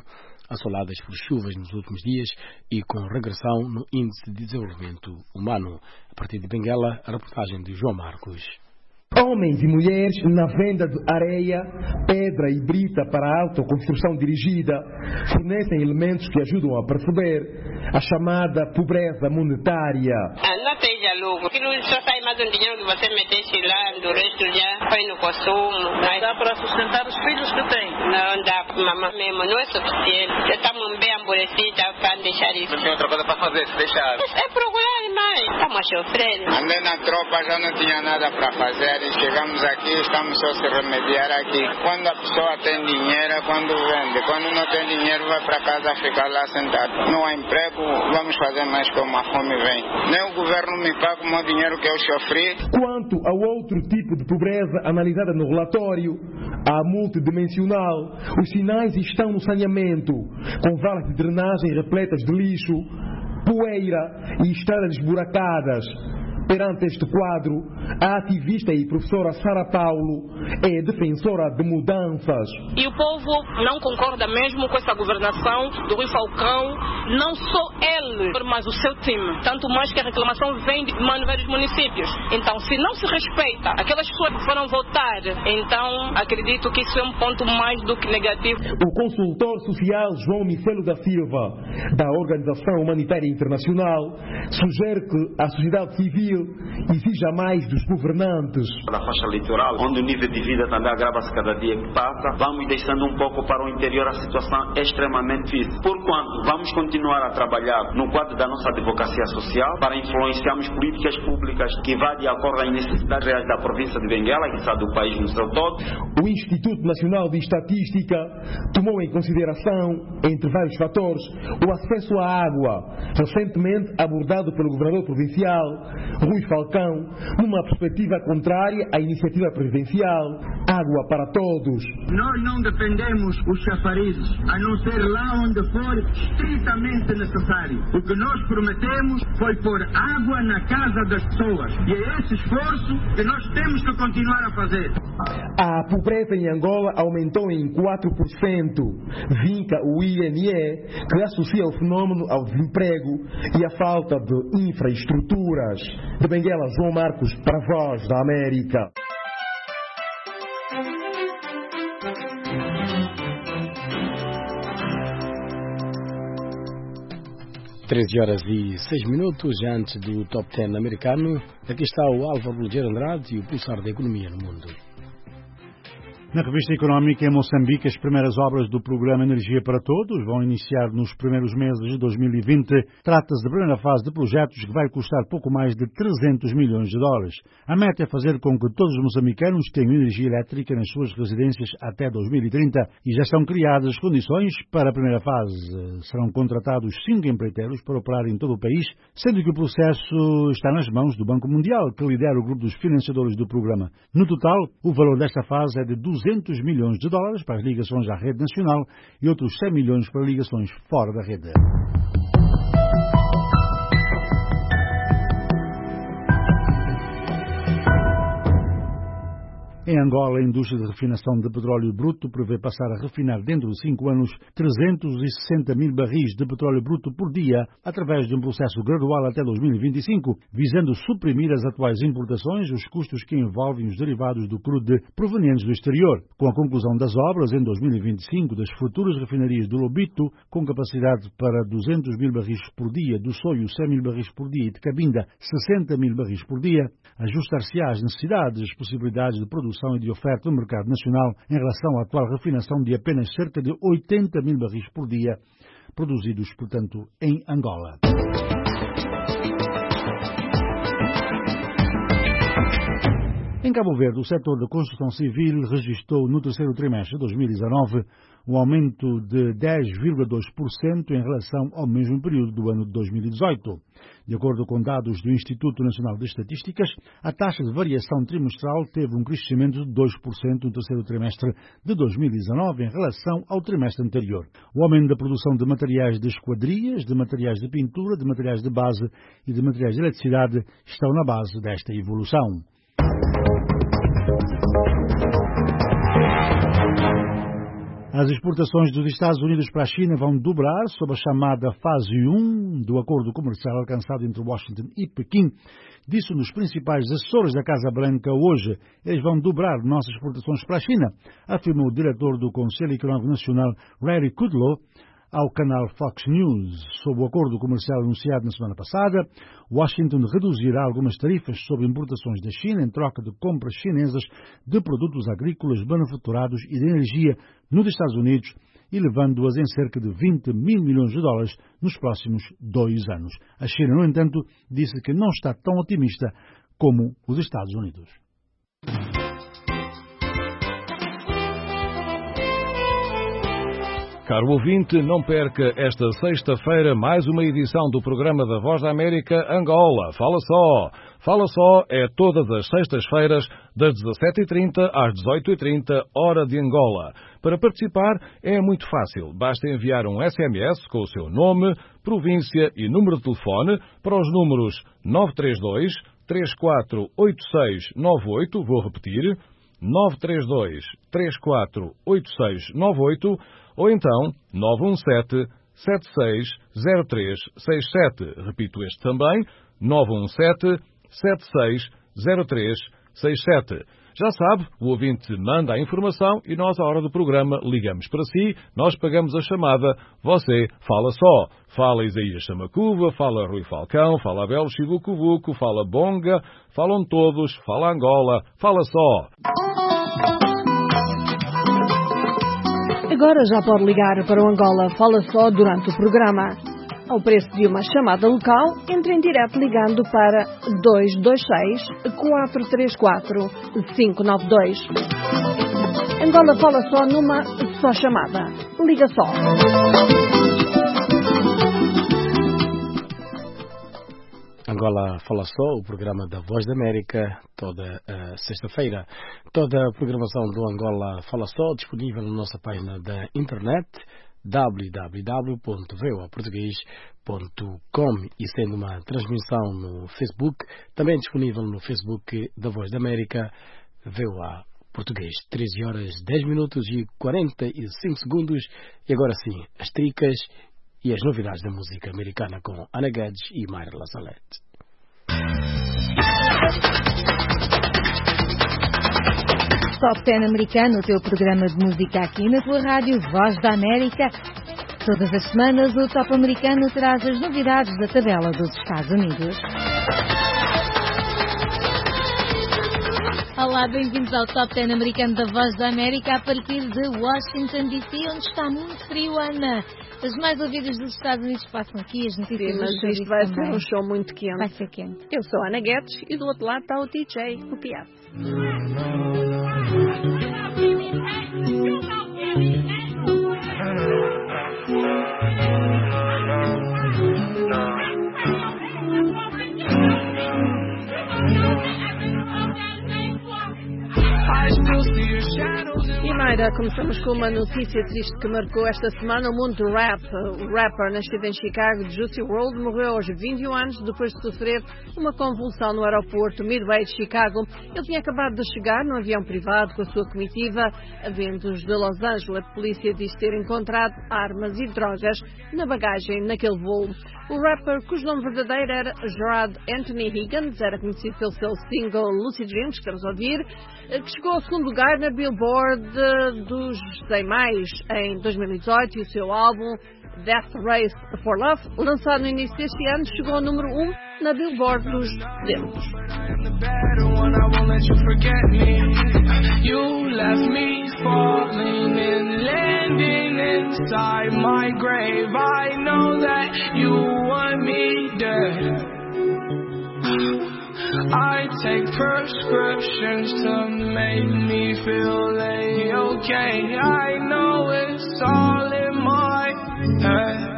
[SPEAKER 5] assoladas por chuvas nos últimos dias e com regressão no índice de desenvolvimento humano. A partir de Benguela, a reportagem de João Marcos.
[SPEAKER 16] Homens e mulheres na venda de areia, pedra e brita para a autoconstrução dirigida fornecem elementos que ajudam a perceber a chamada pobreza monetária.
[SPEAKER 17] Não tem lucro. Aquilo só sai mais um dinheiro que você metesse lá, do resto já foi no consumo. Não dá para sustentar os filhos que tem? Não dá, mamãe mesmo, não é suficiente. Já estamos bem amolecidos para deixar isso.
[SPEAKER 18] Não tem outra coisa para fazer, se deixar.
[SPEAKER 17] É procurar mais. Estamos a sofrer.
[SPEAKER 18] Andei na tropa, já não tinha nada para fazer. Chegamos aqui, estamos só se remediar aqui. Quando a pessoa tem dinheiro, quando vende. Quando não tem dinheiro, vai para casa ficar lá sentado. Não há emprego, vamos fazer mais como a fome vem. Nem o governo me paga o meu dinheiro que eu sofri.
[SPEAKER 16] Quanto ao outro tipo de pobreza analisada no relatório, a multidimensional, os sinais estão no saneamento, com valas de drenagem repletas de lixo, poeira e estradas esburacadas. Perante este quadro, a ativista e professora Sara Paulo é defensora de mudanças.
[SPEAKER 19] E o povo não concorda mesmo com essa governação do Rui Falcão, não só ele, mas o seu time. Tanto mais que a reclamação vem de vários municípios. Então, se não se respeita aquelas pessoas que foram votar, então acredito que isso é um ponto mais do que negativo.
[SPEAKER 16] O consultor social João Micelo da Silva, da Organização Humanitária Internacional, sugere que a sociedade civil exija mais dos governantes.
[SPEAKER 20] Da faixa litoral, onde o nível de vida também agrava-se cada dia que passa, vamos deixando um pouco para o interior a situação é extremamente difícil. Porquanto vamos continuar a trabalhar no quadro da nossa advocacia social para influenciarmos políticas públicas que vá de acordo às necessidades reais da província de Benguela e do país no seu todo.
[SPEAKER 16] O Instituto Nacional de Estatística tomou em consideração, entre vários fatores, o acesso à água, recentemente abordado pelo governador provincial Rui Falcão, numa perspectiva contrária à iniciativa presidencial Água para Todos.
[SPEAKER 21] Nós não defendemos os chafarizes, a não ser lá onde for estritamente necessário. O que nós prometemos foi pôr água na casa das pessoas. E é esse esforço que nós temos que continuar a fazer.
[SPEAKER 16] A pobreza em Angola aumentou em 4%, vinca o INE, que associa o fenômeno ao desemprego e à falta de infraestruturas. De Benguela, João Marcos, para a Voz da América.
[SPEAKER 5] (13h06) antes do Top 10 americano. Aqui está o Álvaro Ligeiro Andrade e o pulsar da economia no mundo.
[SPEAKER 1] Na revista Económica, em Moçambique, as primeiras obras do programa Energia para Todos vão iniciar nos primeiros meses de 2020. Trata-se da primeira fase de projetos que vai custar pouco mais de 300 milhões de dólares. A meta é fazer com que todos os moçambicanos tenham energia elétrica nas suas residências até 2030 e já estão criadas as condições para a primeira fase. Serão contratados 5 empreiteiros para operar em todo o país, sendo que o processo está nas mãos do Banco Mundial, que lidera o grupo dos financiadores do programa. No total, o valor desta fase é de 200 milhões de dólares para as ligações à rede nacional e outros 100 milhões para ligações fora da rede. Em Angola, a indústria de refinação de petróleo bruto prevê passar a refinar dentro de 5 anos 360 mil barris de petróleo bruto por dia, através de um processo gradual até 2025, visando suprimir as atuais importações e os custos que envolvem os derivados do crudo provenientes do exterior. Com a conclusão das obras em 2025 das futuras refinarias do Lobito, com capacidade para 200 mil barris por dia, do Soio 100 mil barris por dia e de Cabinda 60 mil barris por dia, ajustar-se às necessidades e as possibilidades de produção e de oferta no mercado nacional em relação à atual refinação de apenas cerca de 80 mil barris por dia, produzidos, portanto, em Angola. Em Cabo Verde, o setor da construção civil registrou no terceiro trimestre de 2019 um aumento de 10,2% em relação ao mesmo período do ano de 2018. De acordo com dados do Instituto Nacional de Estatísticas, a taxa de variação trimestral teve um crescimento de 2% no terceiro trimestre de 2019 em relação ao trimestre anterior. O aumento da produção de materiais de esquadrias, de materiais de pintura, de materiais de base e de materiais de eletricidade estão na base desta evolução. As exportações dos Estados Unidos para a China vão dobrar sob a chamada fase 1 do acordo comercial alcançado entre Washington e Pequim. Disse um dos principais assessores da Casa Branca hoje. Eles vão dobrar nossas exportações para a China, afirmou o diretor do Conselho Económico Nacional, Larry Kudlow, ao canal Fox News. Sob o acordo comercial anunciado na semana passada, Washington reduzirá algumas tarifas sobre importações da China em troca de compras chinesas de produtos agrícolas manufaturados e de energia nos Estados Unidos, elevando-as em cerca de 20 mil milhões de dólares nos próximos 2 anos. A China, no entanto, disse que não está tão otimista como os Estados Unidos.
[SPEAKER 15] Caro ouvinte, não perca esta sexta-feira mais uma edição do programa da Voz da América Angola. Fala Só! Fala Só é todas as sextas-feiras, das 17h30 às 18h30, hora de Angola. Para participar é muito fácil. Basta enviar um SMS com o seu nome, província e número de telefone para os números 932 348698, vou repetir, 932 348698, ou então 917 760367. Repito este também, 917 760367. Já sabe, o ouvinte manda a informação e nós, à hora do programa, ligamos para si, nós pagamos a chamada, você fala só. Fala Isaías Chamacuva, fala Rui Falcão, fala Abel Chibucubuco, fala Bonga, falam todos, fala Angola, fala só.
[SPEAKER 2] Agora já pode ligar para o Angola Fala Só durante o programa. Ao preço de uma chamada local, entre em direto ligando para 226-434-592. Angola Fala Só numa só chamada. Liga só.
[SPEAKER 5] Angola Fala Só, o programa da Voz da América, toda sexta-feira. Toda a programação do Angola Fala Só disponível na nossa página da internet www.voaportugues.com, e sendo uma transmissão no Facebook, também disponível no Facebook da Voz da América, VOA Português. 13 horas, 10 minutos e 45 segundos. E agora sim, as tricas e as novidades da música americana com Ana Guedes e Mayra Lazalete.
[SPEAKER 7] Top 10 americano, o teu programa de música aqui na tua rádio Voz da América. Todas as semanas o Top americano traz as novidades da tabela dos Estados Unidos. Olá, bem-vindos ao Top 10 americano da Voz da América a partir de Washington, D.C., onde está muito frio, Ana. As mais ouvidas dos Estados Unidos passam aqui, as notícias.
[SPEAKER 2] Sim, mas isto vai ser um show muito quente.
[SPEAKER 7] Vai ser quente.
[SPEAKER 2] Eu sou a Ana Guedes e do outro lado está o DJ, o Piado. E Mayra, começamos com uma notícia triste que marcou esta semana o mundo do rap. O rapper nascido em Chicago, Juicy WRLD, morreu aos 21 anos depois de sofrer uma convulsão no aeroporto Midway de Chicago. Ele tinha acabado de chegar num avião privado com a sua comitiva, vindos de Los Angeles. A polícia diz ter encontrado armas e drogas na bagagem naquele voo. O rapper, cujo nome verdadeiro era Gerard Anthony Higgins, era conhecido pelo seu single Lucid Dreams, que estamos a ouvir, que chegou ao segundo lugar na Billboard dos 100 mais em 2018, e o seu álbum Death Race for Love, lançado no início deste ano, chegou ao número 1 na Billboard dos 200.
[SPEAKER 3] I take prescriptions to make me feel okay. I know it's all in my head.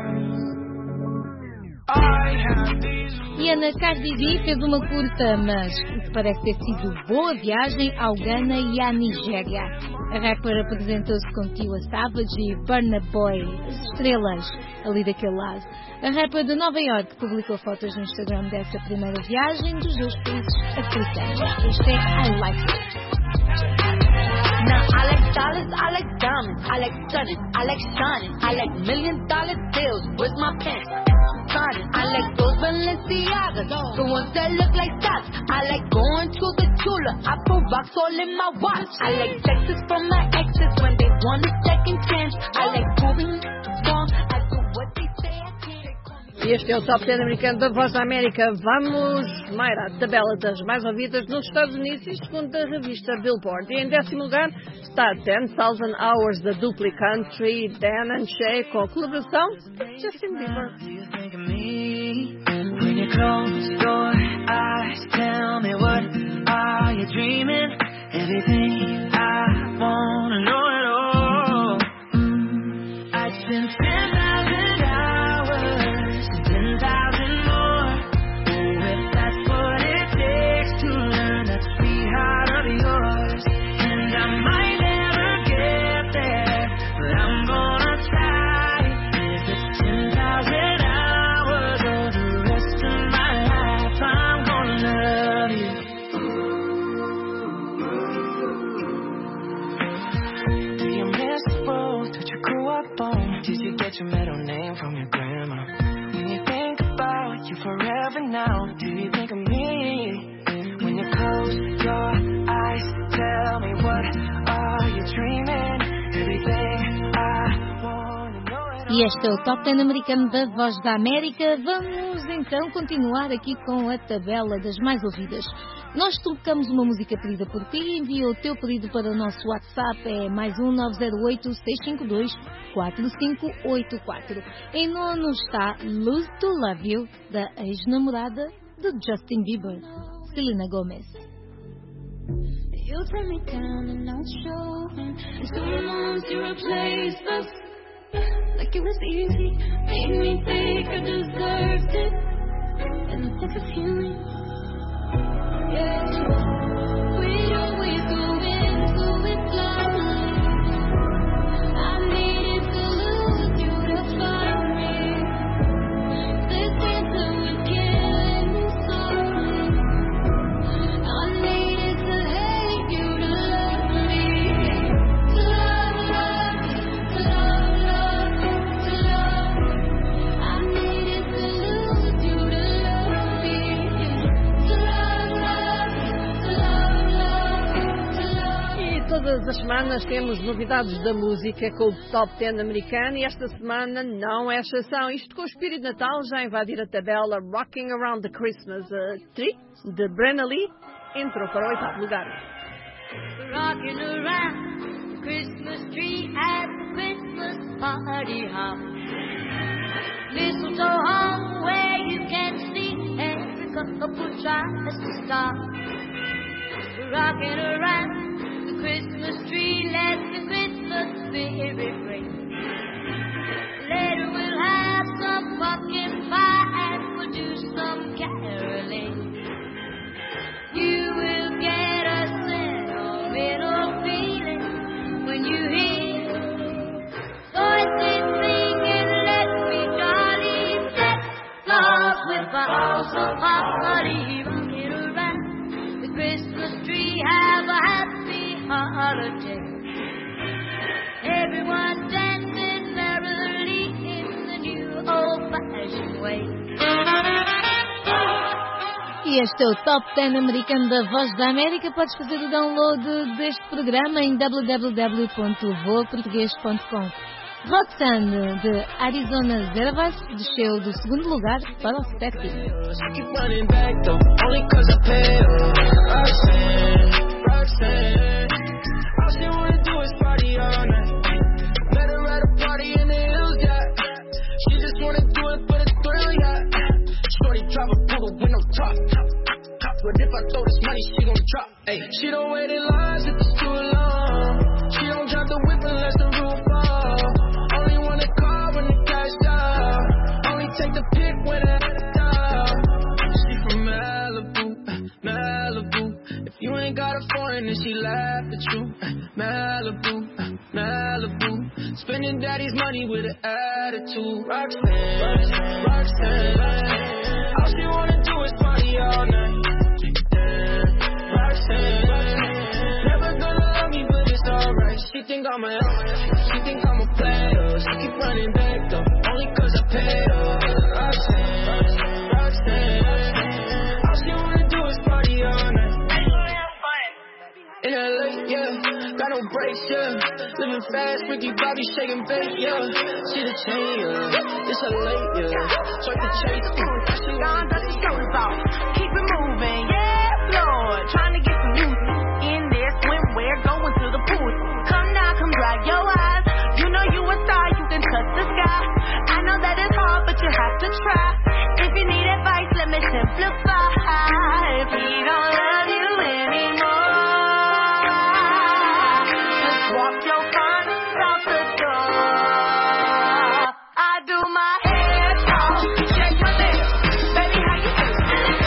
[SPEAKER 7] E Ana, Cardi B fez uma curta, mas que parece ter sido boa viagem ao Ghana e à Nigéria. A rapper apresentou-se com Tiwa Savage e Burna Boy, as estrelas ali daquele lado. A rapper de Nova York publicou fotos no Instagram dessa primeira viagem dos dois países africanos. Este é I Like It.
[SPEAKER 3] Now I like dollars, I like diamonds, I like stunning, I like shining, I like $1 million deals. Where's my pants? I like those Balenciagas, the ones that look like socks. I like going to the Tula, I put rocks all in my watch. I like texts from my exes when they want a second chance. I like proving wrong, I do what they say I can't.
[SPEAKER 2] Este é o Top 10 americano da Voz da América. Vamos, Mayra, a tabela das mais ouvidas nos Estados Unidos, e segundo a revista Billboard. E em 10º lugar está 10,000 Hours da Dupli Country, Dan and Shay, com a colaboração Justin Bieber.
[SPEAKER 3] When you close your eyes, tell me what are you dreaming? Everything I wanna know at all. I spent 10,000 hours and 10,000 more. Oh, if that's what it takes to learn that sweetheart of yours. And I might never get there, but I'm gonna try. If it's 10,000 hours or the rest of my life, I'm gonna love you. Do you miss the road that you grew up on? Did you get your middle name from your grandma? When you think about you forever now, do you think of me? When you close your eyes, tell me what are you dreaming? Everything I wanna know.
[SPEAKER 7] E este é o Top 10 americano da Voz da América. Vamos então continuar aqui com a tabela das mais ouvidas. Nós tocamos uma música pedida por ti, envia o teu pedido para o nosso WhatsApp, é +1 908 652 4584. Em nono está Lose to Love You, da ex-namorada de Justin Bieber, Selena Gomez.
[SPEAKER 3] You turn me down and not showing. Someone wants to replace us. Like it was easy, made me think I deserved it. And the sense of healing. Yeah, we always go into it blindly. I needed to lose you to find me. This answer was killing me slowly. I needed to hate you to love me. To love, to love, to love. I needed to lose you to love me. To love.
[SPEAKER 2] E todas as semanas temos novidades da música com o Top 10 americano, e esta semana não é exceção. Isto com o espírito de Natal já invadir a tabela. Rocking Around the Christmas Tree, de Brenna Lee, entrou para o 8º lugar.
[SPEAKER 3] Rocking around the Christmas tree at the Christmas party hop. Mistletoe hung where you can see every couple tries to stop. Rocking around the Christmas tree, let the Christmas spirit ring. Later we'll have some pumpkin pie and we'll do some caroling. You will get a sentimental feeling when you hear voices singing, let me jolly set off with balls of holly. Rocking around the Christmas tree, have a happy holiday. Everyone dancing merrily in the new old-fashioned way.
[SPEAKER 7] E este é o Top 10 americano da Voz da América. Podes fazer o download deste programa em www.voaportugues.com. Roxanne, de Arizona Zervas, desceu do 2º lugar para o 7º.
[SPEAKER 3] But if I throw this money, she gon' drop. Ay, she don't wait in lines if it's too long. She don't drive the whip unless the roof fall. Only wanna call when the cash down. Only take the pick when it's down. She from Malibu, Malibu. If you ain't got a foreign, then she laugh at you. Malibu, Malibu. Spending daddy's money with an attitude. Roxanne, Roxanne. All she wanna do is party all night. Never gonna love me, but it's all think I'm a she think I'm a player. She keep running back though, only cause I paid her. Roxanne, all she wanna do is party all night. In LA, yeah, got no brakes, yeah. Living fast, Ricky Bobby shaking bait, yeah. See the chain, yeah. It's a late, yeah. Swipe the chase, she gone, got the shoulders off. Keep it moving, yeah, Lord. Trying to get some music in there, swimwear, going to the pool. Come now, come dry your eyes. You know you a star, you can touch the sky. I know that it's hard, but you have to try. If you need advice, let me simplify. If he don't love you anymore, walk your conscience out the door. I do my head talk, check my nails. Baby, how you feel?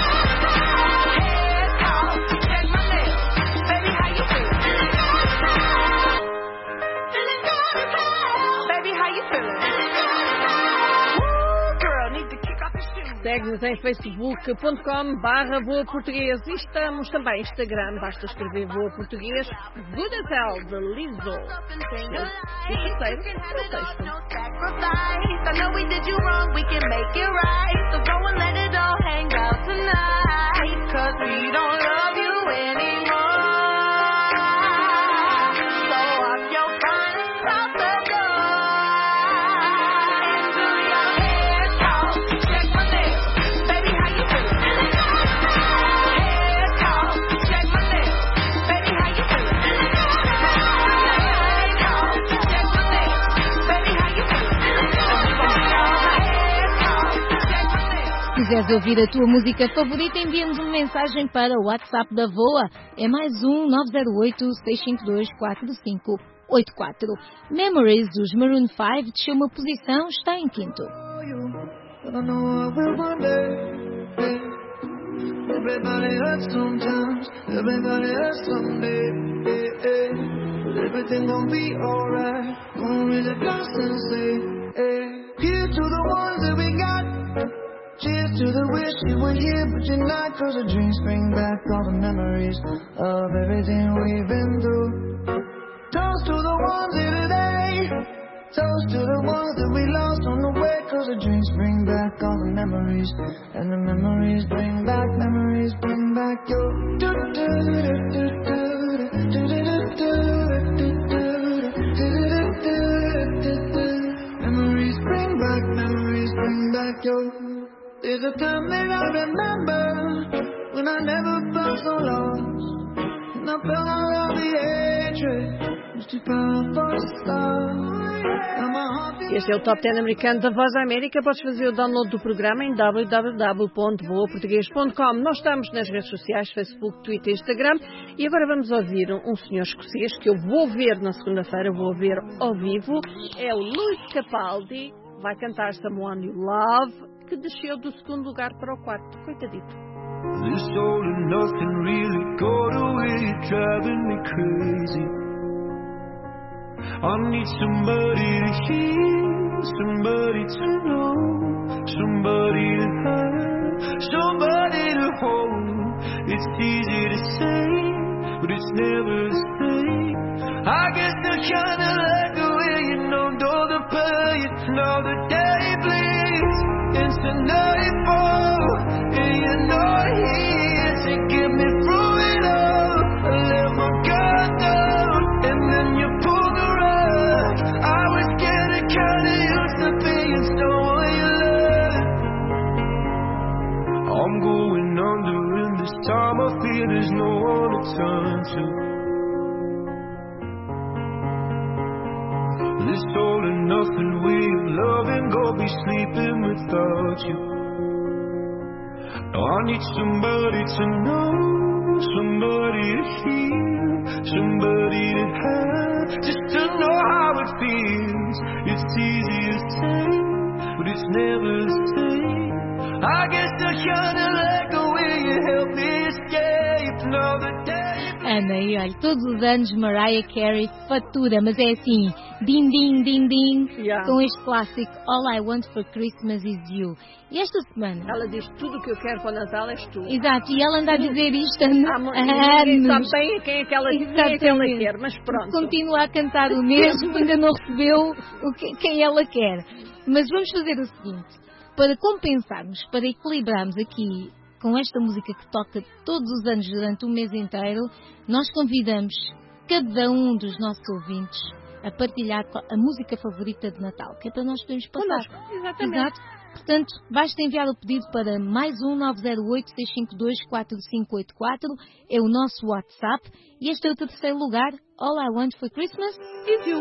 [SPEAKER 3] Head talk, check my nails. Baby, how you feel? Feeling good, baby, how you feeling? Ooh, girl, need to kick off your shoes.
[SPEAKER 2] Segue-nos em facebook.com/Voa Português e estamos também no Instagram, basta escrever Voa Português. Good as Hell, de Lizzo. E terceiro,
[SPEAKER 3] I know we did you wrong, we can make it right. So go and let it all hang out tonight. Cause we don't love you anymore. So off your finest out the door. And do your head talk, check my nails. Baby, how you feeling? Head talk, check my nails. Baby, how you feeling? Head talk, check my nails. Baby, how you feeling?
[SPEAKER 7] Se quiseres ouvir a tua música favorita, envia-nos uma mensagem para o WhatsApp da VOA. É mais 908-652-4584. Memories dos Maroon 5 desceu uma posição, está em quinto.
[SPEAKER 3] Everybody hurts sometimes, everybody hurts someday. But everything gon' be alright. Gonna really blast and say, here's to the ones that we got. Cheers to the wish you were here, but you're not. Cause the dreams bring back all the memories of everything we've been through. Toast to the ones here today. Toast to the ones that we lost on the way. Cause the dreams bring back all the memories. And the memories bring back your memories bring back your. There's a time that I remember when I never felt so lost, and I felt all the hatred was too powerful to stop.
[SPEAKER 2] Este é o Top 10 americano da Voz da América. Podes fazer o download do programa em www.voaportugues.com. Nós estamos nas redes sociais, Facebook, Twitter e Instagram. E agora vamos ouvir um senhor escocês que eu vou ver na segunda-feira, vou ver ao vivo. É o Lewis Capaldi. Vai cantar Someone You Love, que desceu do segundo lugar para o quarto. Coitadito.
[SPEAKER 3] This all and nothing really got away, driving me crazy. I need somebody to hear, somebody to know, somebody to have, somebody to hold. It's easy to say, but it's never the same. I guess I kinda like the way you know the pain, know the day bleeds into nightfall, and you're not here to get me through it all. I let my guard down, and then you pulled the rug. I was getting kinda used to being someone you love. I'm going under, and this time I feel there's no one to turn to. This all and nothing way of loving, go be sleeping without you. Now I need somebody to know, somebody to hear, somebody to have, just to know how it feels. It's easy to say, but it's never the same. I guess I kinda like the way you help me escape. Now the day.
[SPEAKER 7] Ana, e olha, todos os anos Mariah Carey fatura, mas é assim, din, din, din, din, com este clássico All I Want for Christmas is You. E esta semana...
[SPEAKER 2] Ela diz, tudo o que eu quero para o Natal és tu.
[SPEAKER 7] Exato, e ela anda a dizer isto há
[SPEAKER 2] ninguém
[SPEAKER 7] anos.
[SPEAKER 2] sabe bem quem é que ela quer, mas pronto.
[SPEAKER 7] Continua a cantar o mesmo, ainda não recebeu quem ela quer. Mas vamos fazer o seguinte, para compensarmos, para equilibrarmos aqui com esta música que toca todos os anos durante o mês inteiro, nós convidamos cada um dos nossos ouvintes a partilhar a música favorita de Natal, que é para nós podermos passar.
[SPEAKER 2] Exatamente.
[SPEAKER 7] Exato. Portanto, basta enviar o pedido para mais 908-652-4584, é o nosso WhatsApp, e este é o terceiro lugar, All I Want for Christmas is You.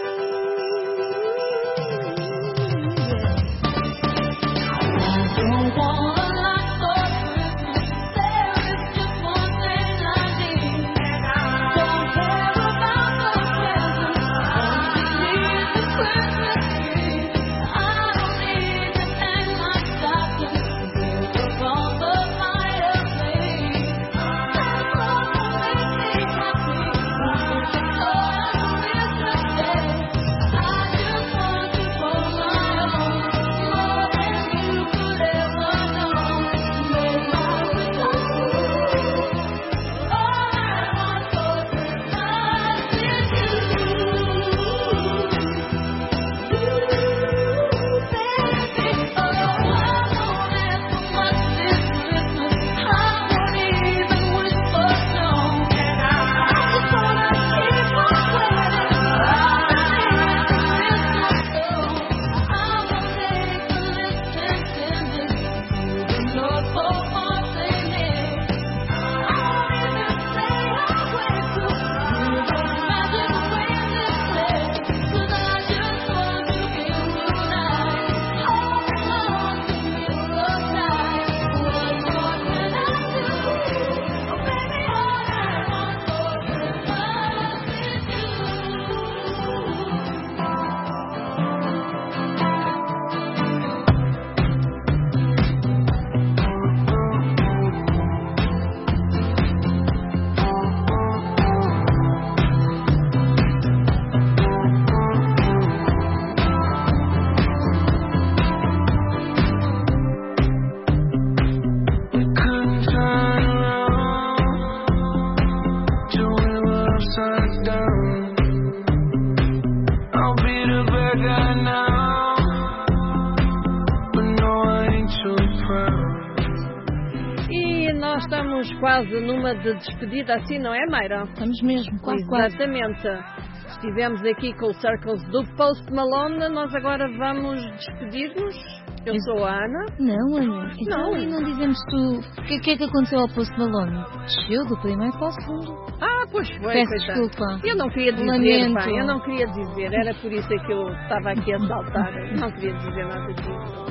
[SPEAKER 2] Quase numa de despedida assim, não é, Mayra?
[SPEAKER 7] Estamos mesmo, quase.
[SPEAKER 2] Exatamente. Estivemos aqui com o Circles do Post Malone, nós agora vamos despedir-nos. Eu sou a Ana.
[SPEAKER 7] Não, Ana. Então, e não dizemos tu o que é que aconteceu ao Post Malone? Desceu do primeiro para o segundo.
[SPEAKER 2] Pois foi.
[SPEAKER 7] Peço desculpa.
[SPEAKER 2] Eu não queria dizer,
[SPEAKER 7] Lamento.
[SPEAKER 2] Eu não queria dizer. Era por isso que eu estava aqui a saltar. Não queria dizer nada disso.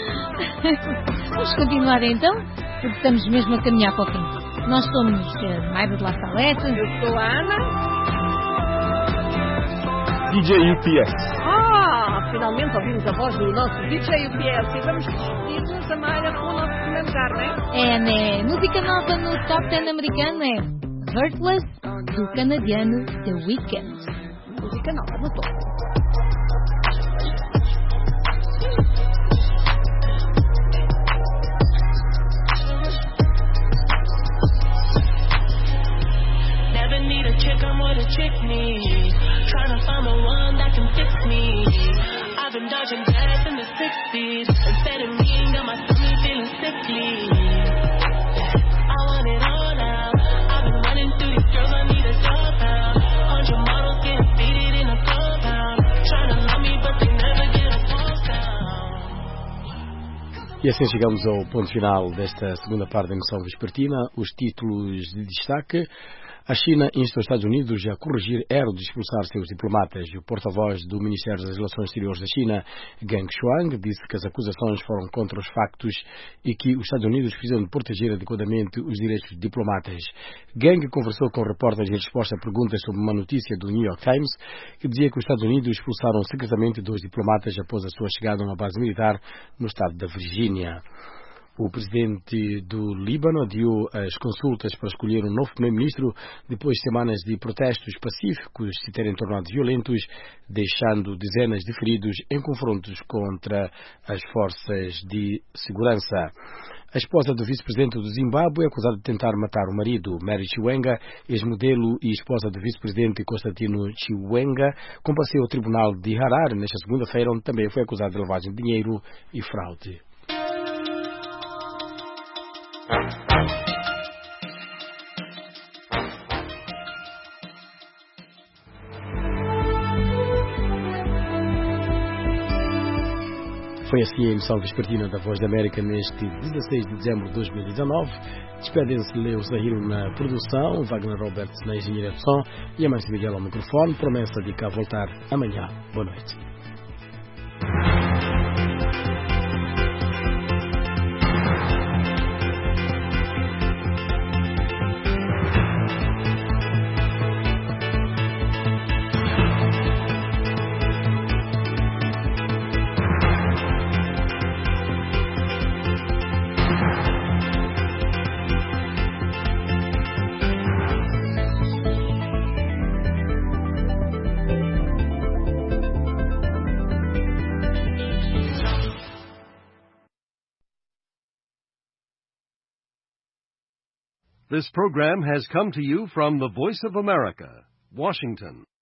[SPEAKER 7] Vamos continuar então, porque estamos mesmo a caminhar para o fim. Nós somos Mayra de La Salete.
[SPEAKER 2] Eu sou a Ana.
[SPEAKER 15] DJ UPS.
[SPEAKER 2] Finalmente ouvimos a voz do nosso DJ UPS e vamos despedir-nos a Mayra com o nosso primeiro lugar, não é?
[SPEAKER 7] Né? Música nova no Top 10 americano é Hurtless, do canadiano The Weeknd.
[SPEAKER 2] Música nova no topo.
[SPEAKER 3] Need a chick, I'm what a chick needs. Trying to find the one that can fix me. I've been dodging death in the 60s. Instead of me, got my stomach feeling sickly. I want it all now. I've been running through these girls, I need a dog pound. 100 models getting faded in a compound. Trying to love me, but they never get a pulse down.
[SPEAKER 5] E assim chegamos ao ponto final desta segunda parte da emissão vespertina. Os títulos de destaque. A China insta os Estados Unidos a corrigir erro de expulsar seus diplomatas. O porta-voz do Ministério das Relações Exteriores da China, Geng Shuang, disse que as acusações foram contra os factos e que os Estados Unidos precisam de proteger adequadamente os direitos de diplomatas. Geng conversou com repórteres em resposta a perguntas sobre uma notícia do New York Times que dizia que os Estados Unidos expulsaram secretamente 2 diplomatas após a sua chegada a uma base militar no estado da Virgínia. O presidente do Líbano adiou as consultas para escolher um novo primeiro-ministro depois de semanas de protestos pacíficos se terem tornado violentos, deixando dezenas de feridos em confrontos contra as forças de segurança. A esposa do vice-presidente do Zimbábue é acusada de tentar matar o marido. Mary Chiwenga, ex-modelo e esposa do vice-presidente Constantino Chiwenga, compareceu ao tribunal de Harare nesta segunda-feira, onde também foi acusada de lavagem de dinheiro e fraude. Foi assim a emissão vespertina da Voz da América neste 16 de dezembro de 2019. Despedem-se Leo Zahiro na produção, Wagner Roberts na engenharia de som e Amâncio Miguel ao microfone. Promessa de cá voltar amanhã. Boa noite.
[SPEAKER 9] This program has come to you from the Voice of America, Washington.